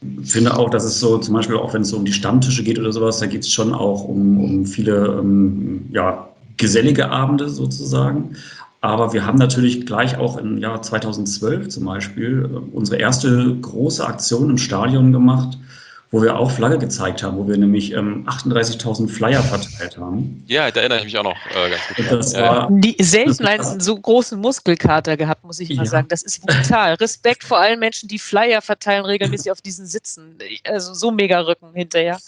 finde auch, dass es so, zum Beispiel auch wenn es so um die Stammtische geht oder sowas, da geht es schon auch um, um viele ähm, ja, gesellige Abende sozusagen. Aber wir haben natürlich gleich auch im Jahr zweitausendzwölf zum Beispiel äh, unsere erste große Aktion im Stadion gemacht, wo wir auch Flagge gezeigt haben, wo wir nämlich ähm, achtunddreißigtausend Flyer verteilt haben. Ja, da erinnere ich mich auch noch äh, ganz gut. Und das Ja, ja. war, Die, selten das- einen so großen Muskelkater gehabt, muss ich mal Ja. sagen. Das ist brutal. Respekt vor allen Menschen, die Flyer verteilen regelmäßig auf diesen Sitzen. Also so mega Rücken hinterher.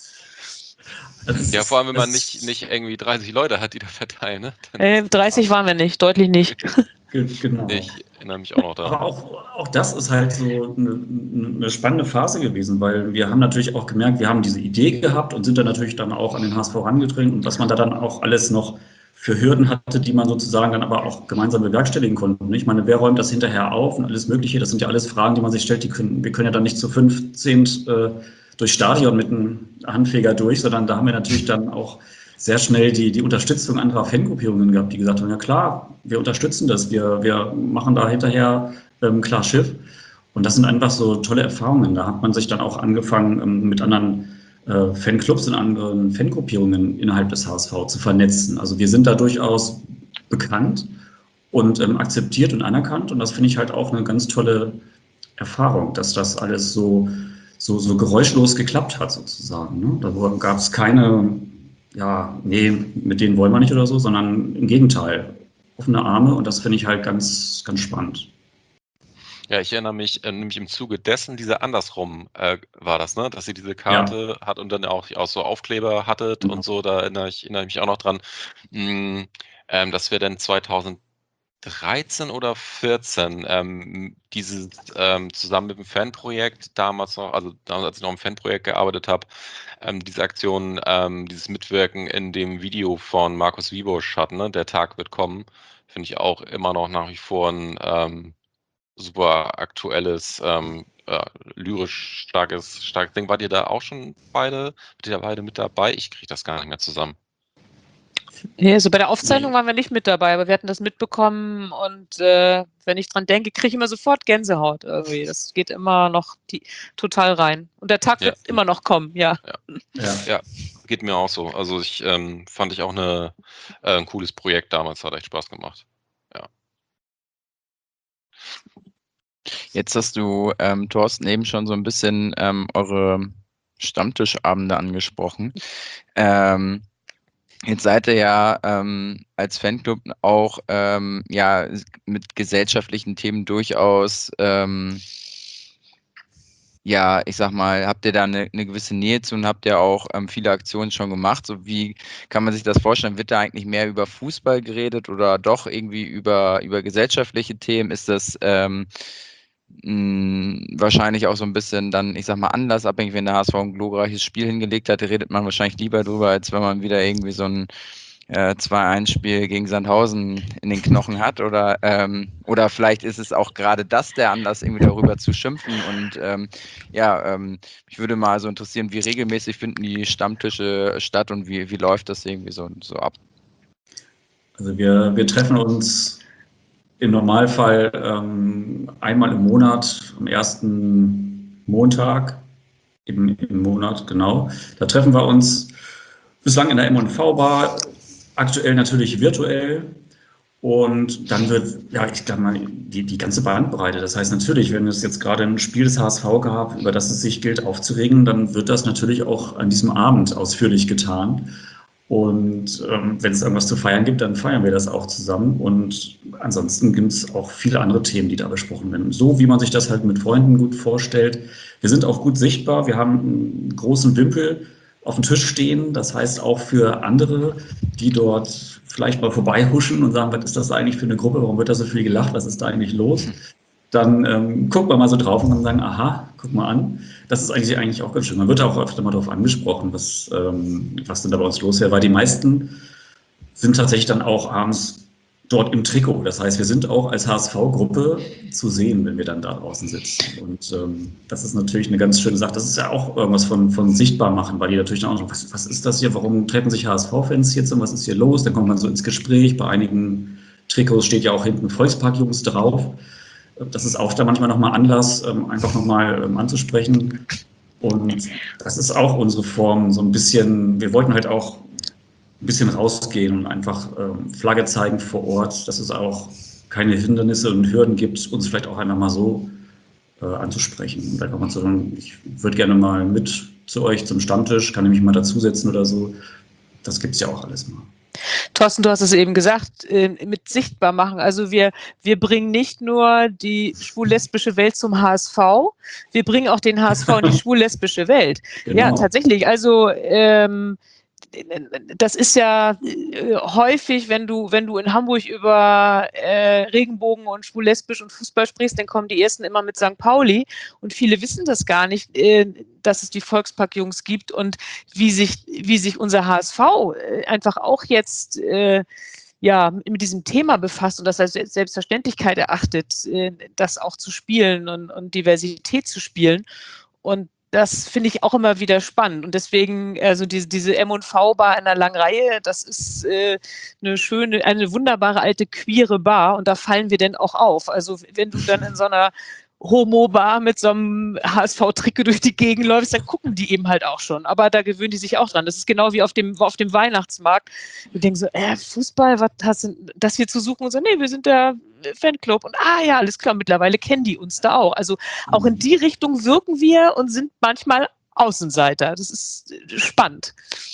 das Ja, ist- vor allem, wenn man das- nicht, nicht irgendwie dreißig Leute hat, die da verteilen. Ne? Dann Äh, dreißig waren wir nicht, deutlich nicht. ge- genau. ich erinnere mich auch noch Aber daran. auch, auch das ist halt so eine, eine spannende Phase gewesen, weil wir haben natürlich auch gemerkt, wir haben diese Idee gehabt und sind dann natürlich dann auch an den H S V herangedrängt und was man da dann auch alles noch für Hürden hatte, die man sozusagen dann aber auch gemeinsam bewerkstelligen konnte. Ich meine, wer räumt das hinterher auf und alles Mögliche? Das sind ja alles Fragen, die man sich stellt. Die können, wir können ja dann nicht zu fünfzehn äh, durchs Stadion mit einem Handfeger durch, sondern da haben wir natürlich dann auch sehr schnell die, die Unterstützung anderer Fangruppierungen gehabt, die gesagt haben, ja klar, wir unterstützen das, wir, wir machen da hinterher ähm, klar Schiff. Und das sind einfach so tolle Erfahrungen. Da hat man sich dann auch angefangen, ähm, mit anderen äh, Fanclubs und anderen Fangruppierungen innerhalb des H S V zu vernetzen. Also wir sind da durchaus bekannt und ähm, akzeptiert und anerkannt. Und das finde ich halt auch eine ganz tolle Erfahrung, dass das alles so, so, so geräuschlos geklappt hat sozusagen. Ne? Da gab es keine, ja, nee, mit denen wollen wir nicht oder so, sondern im Gegenteil, offene Arme und das finde ich halt ganz, ganz spannend. Ja, ich erinnere mich, äh, nämlich im Zuge dessen, diese andersrum äh, war das, ne? Dass ihr diese Karte hat und dann auch, auch so Aufkleber hattet Mhm. und so, da erinnere ich, erinnere ich mich auch noch dran, mh, ähm, dass wir dann zweitausenddreizehn oder vierzehn ähm, dieses ähm, zusammen mit dem Fanprojekt damals noch, also damals, als ich noch im Fanprojekt gearbeitet habe, ähm, diese Aktion, ähm, dieses Mitwirken in dem Video von Markus Wiebusch hatten, ne? Der Tag wird kommen, finde ich auch immer noch nach wie vor ein ähm, super aktuelles, ähm, äh, lyrisch starkes, starkes Ding. Wart ihr da auch schon beide, wart ihr da beide mit dabei? Ich kriege das gar nicht mehr zusammen. Ja, also bei der Aufzeichnung waren wir nicht mit dabei, aber wir hatten das mitbekommen und äh, wenn ich dran denke, kriege ich immer sofort Gänsehaut irgendwie. Das geht immer noch die, total rein. Und der Tag Ja. wird immer noch kommen, ja. Ja. Ja, geht mir auch so. Also ich ähm, fand ich auch eine, äh, ein cooles Projekt damals, hat echt Spaß gemacht. Jetzt hast du, ähm, Thorsten, eben schon so ein bisschen ähm, eure Stammtischabende angesprochen. Ähm, jetzt seid ihr ja ähm, als Fanclub auch ähm, ja, mit gesellschaftlichen Themen durchaus, ähm, ja, ich sag mal, habt ihr da eine, eine gewisse Nähe zu und habt ihr auch ähm, viele Aktionen schon gemacht? So wie kann man sich das vorstellen? Wird da eigentlich mehr über Fußball geredet oder doch irgendwie über, über gesellschaftliche Themen? Ist das ähm, mh, wahrscheinlich auch so ein bisschen dann, ich sag mal, anlassabhängig, wenn der H S V ein glorreiches Spiel hingelegt hat, redet man wahrscheinlich lieber drüber, als wenn man wieder irgendwie so ein äh, zwei eins Spiel gegen Sandhausen in den Knochen hat oder, ähm, oder vielleicht ist es auch gerade das der Anlass, irgendwie darüber zu schimpfen und ähm, ja, ähm, mich würde mal so interessieren, wie regelmäßig finden die Stammtische statt und wie, wie läuft das irgendwie so, so ab? Also wir, wir treffen uns im Normalfall ähm, einmal im Monat, am ersten Montag im, im Monat, genau. Da treffen wir uns bislang in der M und V-Bar, aktuell natürlich virtuell. Und dann wird, ja, ich glaube mal, die, die ganze Bandbreite. Das heißt natürlich, wenn es jetzt gerade ein Spiel des H S V gab, über das es sich gilt aufzuregen, dann wird das natürlich auch an diesem Abend ausführlich getan. Und ähm, wenn es irgendwas zu feiern gibt, dann feiern wir das auch zusammen. Und ansonsten gibt es auch viele andere Themen, die da besprochen werden. So wie man sich das halt mit Freunden gut vorstellt. Wir sind auch gut sichtbar. Wir haben einen großen Wimpel auf dem Tisch stehen. Das heißt auch für andere, die dort vielleicht mal vorbeihuschen und sagen, was ist das eigentlich für eine Gruppe? Warum wird da so viel gelacht? Was ist da eigentlich los? Dann ähm, guckt man mal so drauf und dann sagen, aha, guck mal an. Das ist eigentlich, eigentlich auch ganz schön. Man wird auch öfter mal darauf angesprochen, was, ähm, was denn da bei uns los wäre, weil die meisten sind tatsächlich dann auch abends dort im Trikot. Das heißt, wir sind auch als H S V-Gruppe zu sehen, wenn wir dann da draußen sitzen. Und ähm, das ist natürlich eine ganz schöne Sache. Das ist ja auch irgendwas von, von sichtbar machen, weil die natürlich dann auch sagen, was, was ist das hier? Warum treffen sich H S V-Fans jetzt und was ist hier los? Dann kommt man so ins Gespräch. Bei einigen Trikots steht ja auch hinten Volkspark-Jungs drauf. Das ist auch da manchmal nochmal Anlass, ähm, einfach nochmal ähm, anzusprechen. Und das ist auch unsere Form, so ein bisschen, wir wollten halt auch ein bisschen rausgehen und einfach ähm, Flagge zeigen vor Ort, dass es auch keine Hindernisse und Hürden gibt, uns vielleicht auch einfach mal so äh, anzusprechen. Und einfach mal zu sagen, ich würde gerne mal mit zu euch zum Stammtisch, kann ich mich mal dazusetzen oder so. Das gibt es ja auch alles mal. Thorsten, du hast es eben gesagt, äh, mit sichtbar machen. Also wir, wir bringen nicht nur die schwul-lesbische Welt zum H S V, wir bringen auch den H S V in die schwul-lesbische Welt. Genau. Ja, tatsächlich. Also ähm, das ist ja äh, häufig, wenn du, wenn du in Hamburg über äh, Regenbogen und schwul-lesbisch und Fußball sprichst, dann kommen die ersten immer mit Sankt Pauli und viele wissen das gar nicht, äh, dass es die Volkspark-Jungs gibt und wie sich, wie sich unser H S V äh, einfach auch jetzt äh, ja, mit diesem Thema befasst und das als Selbstverständlichkeit erachtet, äh, das auch zu spielen und, und Diversität zu spielen. Und das finde ich auch immer wieder spannend. Und deswegen, also diese, diese M und V-Bar in einer langen Reihe, das ist äh, eine schöne, eine wunderbare alte queere Bar und da fallen wir denn auch auf. Also wenn du dann in so einer Homo-Bar mit so einem H S V-Trikot durch die Gegend läufst, dann gucken die eben halt auch schon. Aber da gewöhnen die sich auch dran. Das ist genau wie auf dem, auf dem Weihnachtsmarkt. Wir denken so, äh, Fußball, was hast du das hier zu suchen? Und so, nee, wir sind der Fanclub. Und ah ja, alles klar, mittlerweile kennen die uns da auch. Also auch in die Richtung wirken wir und sind manchmal Außenseiter. Das ist spannend.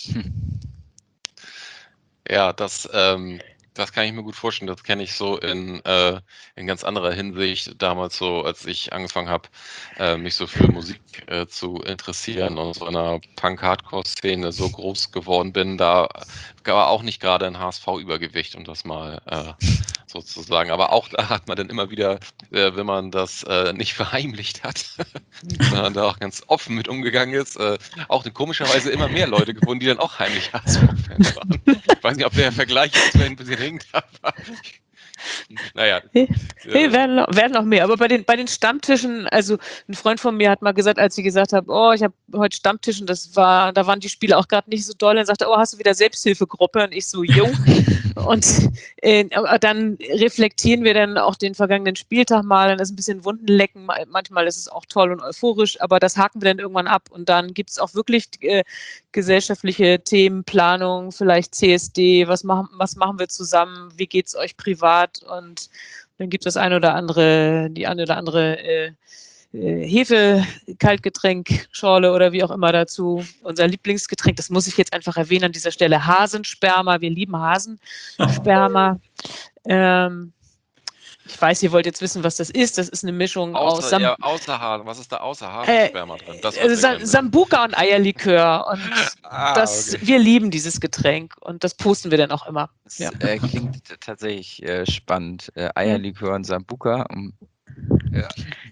Ja, das, ähm, das kann ich mir gut vorstellen. Das kenne ich so in, äh, in ganz anderer Hinsicht. Damals so, als ich angefangen habe, äh, mich so für Musik äh, zu interessieren und so in einer Punk-Hardcore-Szene so groß geworden bin, da war auch nicht gerade ein H S V-Übergewicht, um das mal äh, sozusagen. Aber auch da hat man dann immer wieder, äh, wenn man das äh, nicht verheimlicht hat, sondern da auch ganz offen mit umgegangen ist, äh, auch komischerweise immer mehr Leute gefunden, die dann auch heimlich H S V-Fans waren. Ich weiß nicht, ob der Vergleich jetzt ein bisschen hinkt, aber naja. Nee, nee, werden, noch, werden noch mehr. Aber bei den, bei den Stammtischen, also ein Freund von mir hat mal gesagt, als ich gesagt habe, oh, ich habe heute Stammtischen, das war, da waren die Spiele auch gerade nicht so doll, dann sagte er, oh, hast du wieder Selbsthilfegruppe? Und ich so, jo. Und äh, dann reflektieren wir dann auch den vergangenen Spieltag mal, dann ist ein bisschen Wundenlecken, manchmal ist es auch toll und euphorisch, aber das haken wir dann irgendwann ab und dann gibt es auch wirklich äh, gesellschaftliche Themen, Planung, vielleicht C S D, was machen, was machen wir zusammen, wie geht es euch privat und dann gibt es das eine oder andere, die eine oder andere äh, äh, Hefe-Kaltgetränk, Schorle oder wie auch immer dazu. Unser Lieblingsgetränk, das muss ich jetzt einfach erwähnen an dieser Stelle, Hasensperma. Wir lieben Hasensperma. ähm, ich weiß, ihr wollt jetzt wissen, was das ist. Das ist eine Mischung außer, aus Sam ja, außer Hasen. Was ist da außer Hasensperma äh, drin? Das äh, Sam Sambuca und Eierlikör. Und ah, das, okay. wir lieben dieses Getränk und das posten wir dann auch immer. Das ja. äh, klingt tatsächlich äh, spannend. Äh, Eierlikör und Sambuca. Um, ja.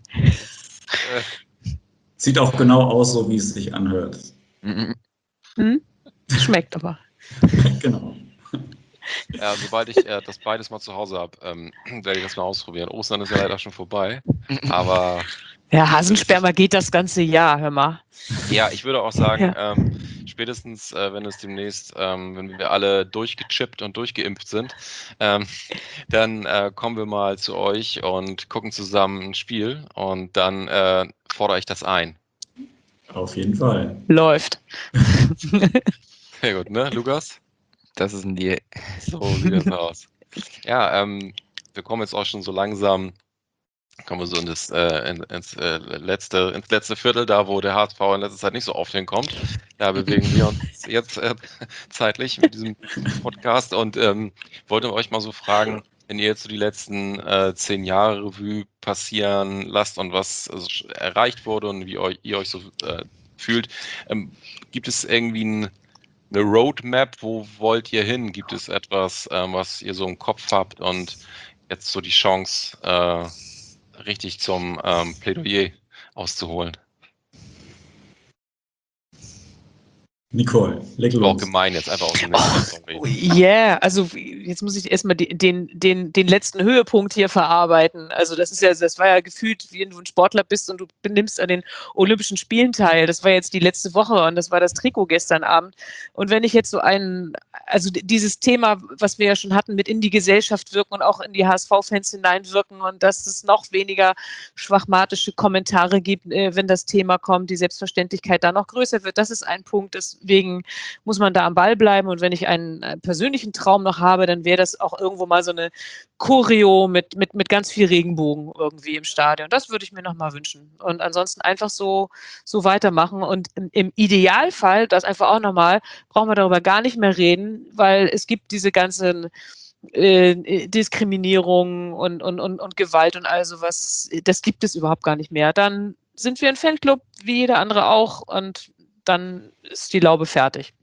Sieht auch genau aus, so wie es sich anhört. Mhm. Schmeckt aber. Genau. Ja, sobald ich äh, das beides mal zu Hause habe, ähm, werde ich das mal ausprobieren. Ostern ist ja leider schon vorbei, aber... Ja, Hasensperma geht das ganze Jahr, hör mal. Ja, ich würde auch sagen, ja. ähm, spätestens, äh, wenn es demnächst, ähm, wenn wir alle durchgechippt und durchgeimpft sind, ähm, dann äh, kommen wir mal zu euch und gucken zusammen ein Spiel und dann äh, fordere ich das ein. Auf jeden Fall. Läuft. Sehr gut, ne, Lukas? Das ist ein Deal. So sieht das aus. Ja, ähm, wir kommen jetzt auch schon so langsam, kommen wir so in das, äh, in, ins, äh, letzte, ins letzte Viertel, da wo der H S V in letzter Zeit nicht so oft hinkommt. Da bewegen wir uns jetzt äh, zeitlich mit diesem Podcast und ähm, wollte euch mal so fragen, wenn ihr jetzt so die letzten äh, zehn Jahre Revue passieren lasst und was also, erreicht wurde und wie euch, ihr euch so äh, fühlt, ähm, gibt es irgendwie ein eine Roadmap, wo wollt ihr hin? Gibt es etwas, ähm, was ihr so im Kopf habt und jetzt so die Chance, äh, richtig zum ähm, Plädoyer auszuholen? Nicole, leg Auch los. gemein jetzt einfach aus dem Nähkästchen Oh, reden. yeah, also jetzt muss ich erstmal den, den, den, den letzten Höhepunkt hier verarbeiten. Also das ist ja, das war ja gefühlt, wie wenn du ein Sportler bist und du nimmst an den Olympischen Spielen teil. Das war jetzt die letzte Woche und das war das Trikot gestern Abend. Und wenn ich jetzt so einen, also dieses Thema, was wir ja schon hatten, mit in die Gesellschaft wirken und auch in die H S V-Fans hineinwirken und dass es noch weniger schwachmatische Kommentare gibt, äh, wenn das Thema kommt, die Selbstverständlichkeit da noch größer wird, das ist ein Punkt. Deswegen muss man da am Ball bleiben. Und wenn ich einen, einen persönlichen Traum noch habe, dann wäre das auch irgendwo mal so eine Choreo mit, mit, mit ganz viel Regenbogen irgendwie im Stadion. Das würde ich mir noch mal wünschen. Und ansonsten einfach so, so weitermachen. Und im, im Idealfall, das einfach auch noch mal, brauchen wir darüber gar nicht mehr reden, weil es gibt diese ganzen äh, Diskriminierung und, und, und, und Gewalt und all sowas. Das gibt es überhaupt gar nicht mehr. Dann sind wir ein Fanclub, wie jeder andere auch. Und dann ist die Laube fertig.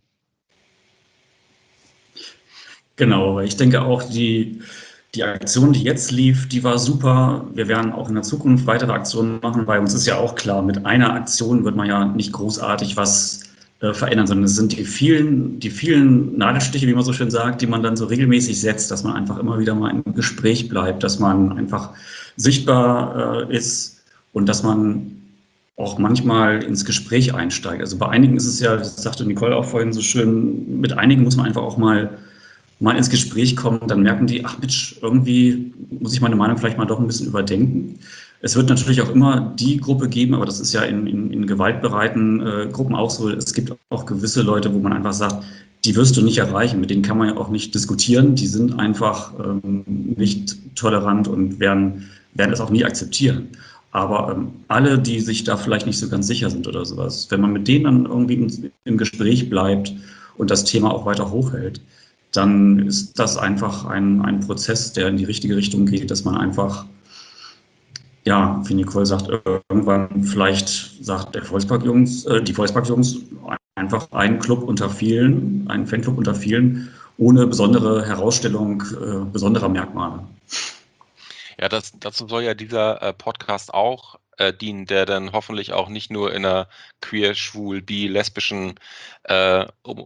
Genau, weil ich denke auch, die, die Aktion, die jetzt lief, die war super. Wir werden auch in der Zukunft weitere Aktionen machen. Bei uns ist ja auch klar, mit einer Aktion wird man ja nicht großartig was äh, verändern, sondern es sind die vielen, die vielen Nadelstiche, wie man so schön sagt, die man dann so regelmäßig setzt, dass man einfach immer wieder mal im Gespräch bleibt, dass man einfach sichtbar äh, ist und dass man auch manchmal ins Gespräch einsteigt. Also bei einigen ist es ja, das sagte Nicole auch vorhin so schön, mit einigen muss man einfach auch mal mal ins Gespräch kommen, dann merken die, ach Mensch, irgendwie muss ich meine Meinung vielleicht mal doch ein bisschen überdenken. Es wird natürlich auch immer die Gruppe geben, aber das ist ja in, in, in gewaltbereiten äh, Gruppen auch so, es gibt auch gewisse Leute, wo man einfach sagt, die wirst du nicht erreichen, mit denen kann man ja auch nicht diskutieren, die sind einfach ähm, nicht tolerant und werden, werden es auch nie akzeptieren. Aber ähm, alle, die sich da vielleicht nicht so ganz sicher sind oder sowas, wenn man mit denen dann irgendwie im, im Gespräch bleibt und das Thema auch weiter hochhält, dann ist das einfach ein, ein Prozess, der in die richtige Richtung geht, dass man einfach, ja, wie Nicole sagt, irgendwann vielleicht sagt der Volkspark-Jungs, äh, die Volkspark-Jungs einfach ein Club unter vielen, ein Fanclub unter vielen, ohne besondere Herausstellung äh, besonderer Merkmale. Ja, das, dazu soll ja dieser äh, Podcast auch äh, dienen, der dann hoffentlich auch nicht nur in einer queer, schwul, bi, lesbischen äh, um,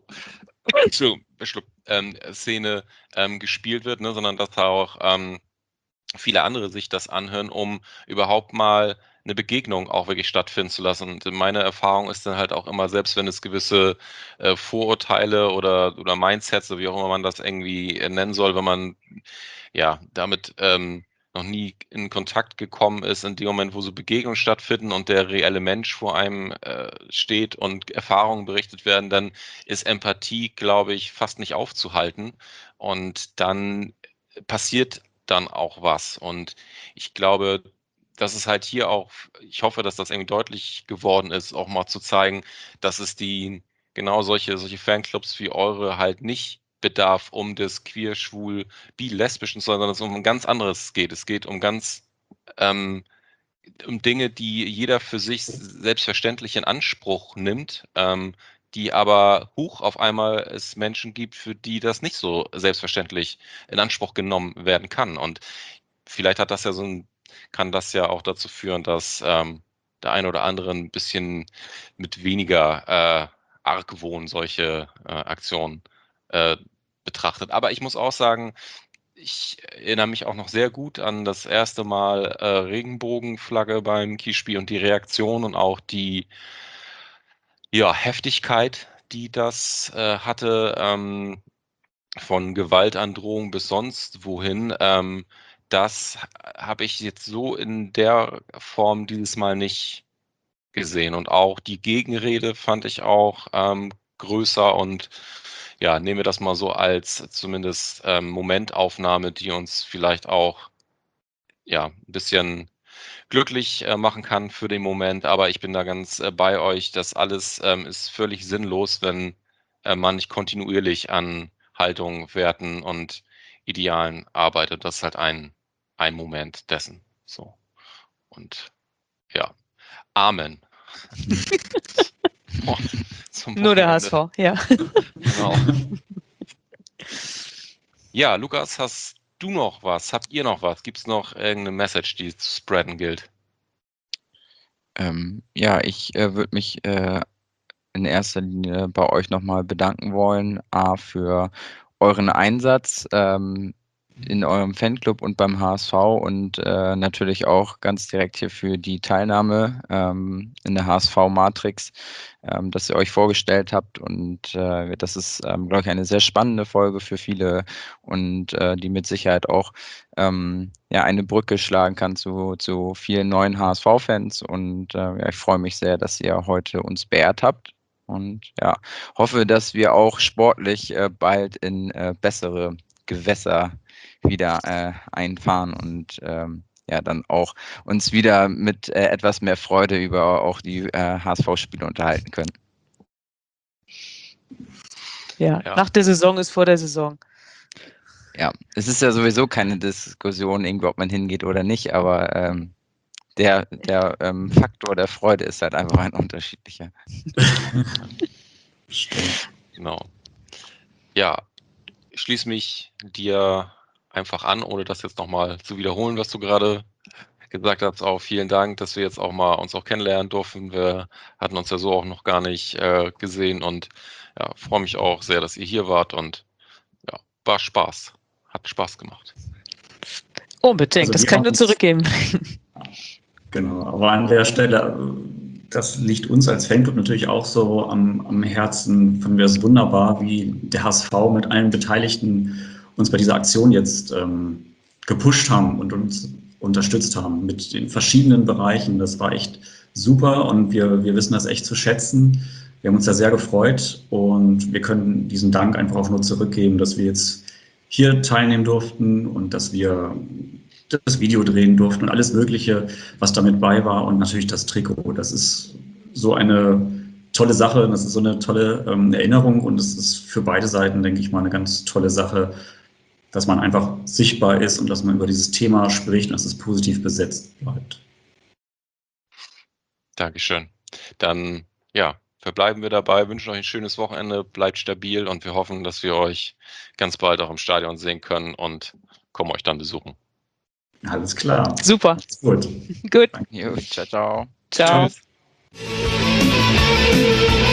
ähm, Szene ähm, gespielt wird, ne, sondern dass da auch ähm, viele andere sich das anhören, um überhaupt mal eine Begegnung auch wirklich stattfinden zu lassen. Und meine Erfahrung ist dann halt auch immer, selbst wenn es gewisse äh, Vorurteile oder, oder Mindsets, so wie auch immer man das irgendwie äh, nennen soll, wenn man ja damit ähm, noch nie in Kontakt gekommen ist, in dem Moment, wo so Begegnungen stattfinden und der reelle Mensch vor einem äh, steht und Erfahrungen berichtet werden, dann ist Empathie, glaube ich, fast nicht aufzuhalten. Und dann passiert dann auch was. Und ich glaube, das ist halt hier auch, ich hoffe, dass das irgendwie deutlich geworden ist, auch mal zu zeigen, dass es die genau solche, solche Fanclubs wie eure halt nicht bedarf um des queer, schwul, bi, lesbischen, sondern es um ein ganz anderes geht. Es geht um ganz ähm, um Dinge, die jeder für sich selbstverständlich in Anspruch nimmt, ähm, die aber hoch auf einmal es Menschen gibt, für die das nicht so selbstverständlich in Anspruch genommen werden kann. Und vielleicht hat das ja so ein, kann das ja auch dazu führen, dass ähm, der eine oder andere ein bisschen mit weniger äh, Argwohn solche äh, Aktionen äh, betrachtet. Aber ich muss auch sagen, ich erinnere mich auch noch sehr gut an das erste Mal äh, Regenbogenflagge beim Kiesspiel und die Reaktion und auch die ja, Heftigkeit, die das äh, hatte, ähm, von Gewaltandrohung bis sonst wohin. Ähm, das habe ich jetzt so in der Form dieses Mal nicht gesehen. Und auch die Gegenrede fand ich auch ähm, größer und ja, nehmen wir das mal so als zumindest ähm, Momentaufnahme, die uns vielleicht auch ja, ein bisschen glücklich äh, machen kann für den Moment. Aber ich bin da ganz äh, bei euch. Das alles ähm, ist völlig sinnlos, wenn äh, man nicht kontinuierlich an Haltungen, Werten und Idealen arbeitet. Das ist halt ein, ein Moment dessen. So. Und ja, Amen. Oh, zum Nur der Wochenende. H S V, ja. Genau. Ja, Lukas, hast du noch was? Habt ihr noch was? Gibt es noch irgendeine Message, die zu spreaden gilt? Ähm, ja, ich äh, würde mich äh, in erster Linie bei euch nochmal bedanken wollen, A, für euren Einsatz ähm, in eurem Fanclub und beim H S V und äh, natürlich auch ganz direkt hier für die Teilnahme ähm, in der H S V-Matrix, ähm, dass ihr euch vorgestellt habt. Und äh, das ist, ähm, glaube ich, eine sehr spannende Folge für viele und äh, die mit Sicherheit auch ähm, ja, eine Brücke schlagen kann zu, zu vielen neuen H S V-Fans. Und äh, ja, ich freue mich sehr, dass ihr heute uns beehrt habt. Und ja, hoffe, dass wir auch sportlich äh, bald in äh, bessere Gewässer wieder äh, einfahren und ähm, ja, dann auch uns wieder mit äh, etwas mehr Freude über auch die äh, H S V-Spiele unterhalten können. Ja, Ja. nach der Saison ist vor der Saison. Ja, es ist ja sowieso keine Diskussion, irgendwie, ob man hingeht oder nicht, aber ähm, der, der ähm, Faktor der Freude ist halt einfach ein unterschiedlicher. Stimmt. Genau. Ja, ich schließe mich dir einfach an, ohne das jetzt nochmal zu wiederholen, was du gerade gesagt hast. Auch vielen Dank, dass wir jetzt auch mal uns auch kennenlernen durften. Wir hatten uns ja so auch noch gar nicht äh, gesehen und ja, freue mich auch sehr, dass ihr hier wart und ja, war Spaß. Hat Spaß gemacht. Unbedingt, Also das wir kann ich haben nur uns- zurückgeben. Genau, aber an der Stelle, das liegt uns als Fanclub natürlich auch so am, am Herzen, fanden wir es wunderbar, wie der H S V mit allen Beteiligten uns bei dieser Aktion jetzt ähm, gepusht haben und uns unterstützt haben mit den verschiedenen Bereichen. Das war echt super und wir, wir wissen das echt zu schätzen. Wir haben uns da sehr gefreut und wir können diesen Dank einfach auch nur zurückgeben, dass wir jetzt hier teilnehmen durften und dass wir das Video drehen durften und alles Mögliche, was damit bei war und natürlich das Trikot. Das ist so eine tolle Sache, das ist so eine tolle ähm, Erinnerung und es ist für beide Seiten, denke ich mal, eine ganz tolle Sache, dass man einfach sichtbar ist und dass man über dieses Thema spricht und dass es positiv besetzt bleibt. Dankeschön. Dann, ja, verbleiben wir dabei, wünschen euch ein schönes Wochenende, bleibt stabil und wir hoffen, dass wir euch ganz bald auch im Stadion sehen können und kommen euch dann besuchen. Alles klar. Super, Macht's gut. gut, Jo, ciao, ciao. ciao. Tschüss.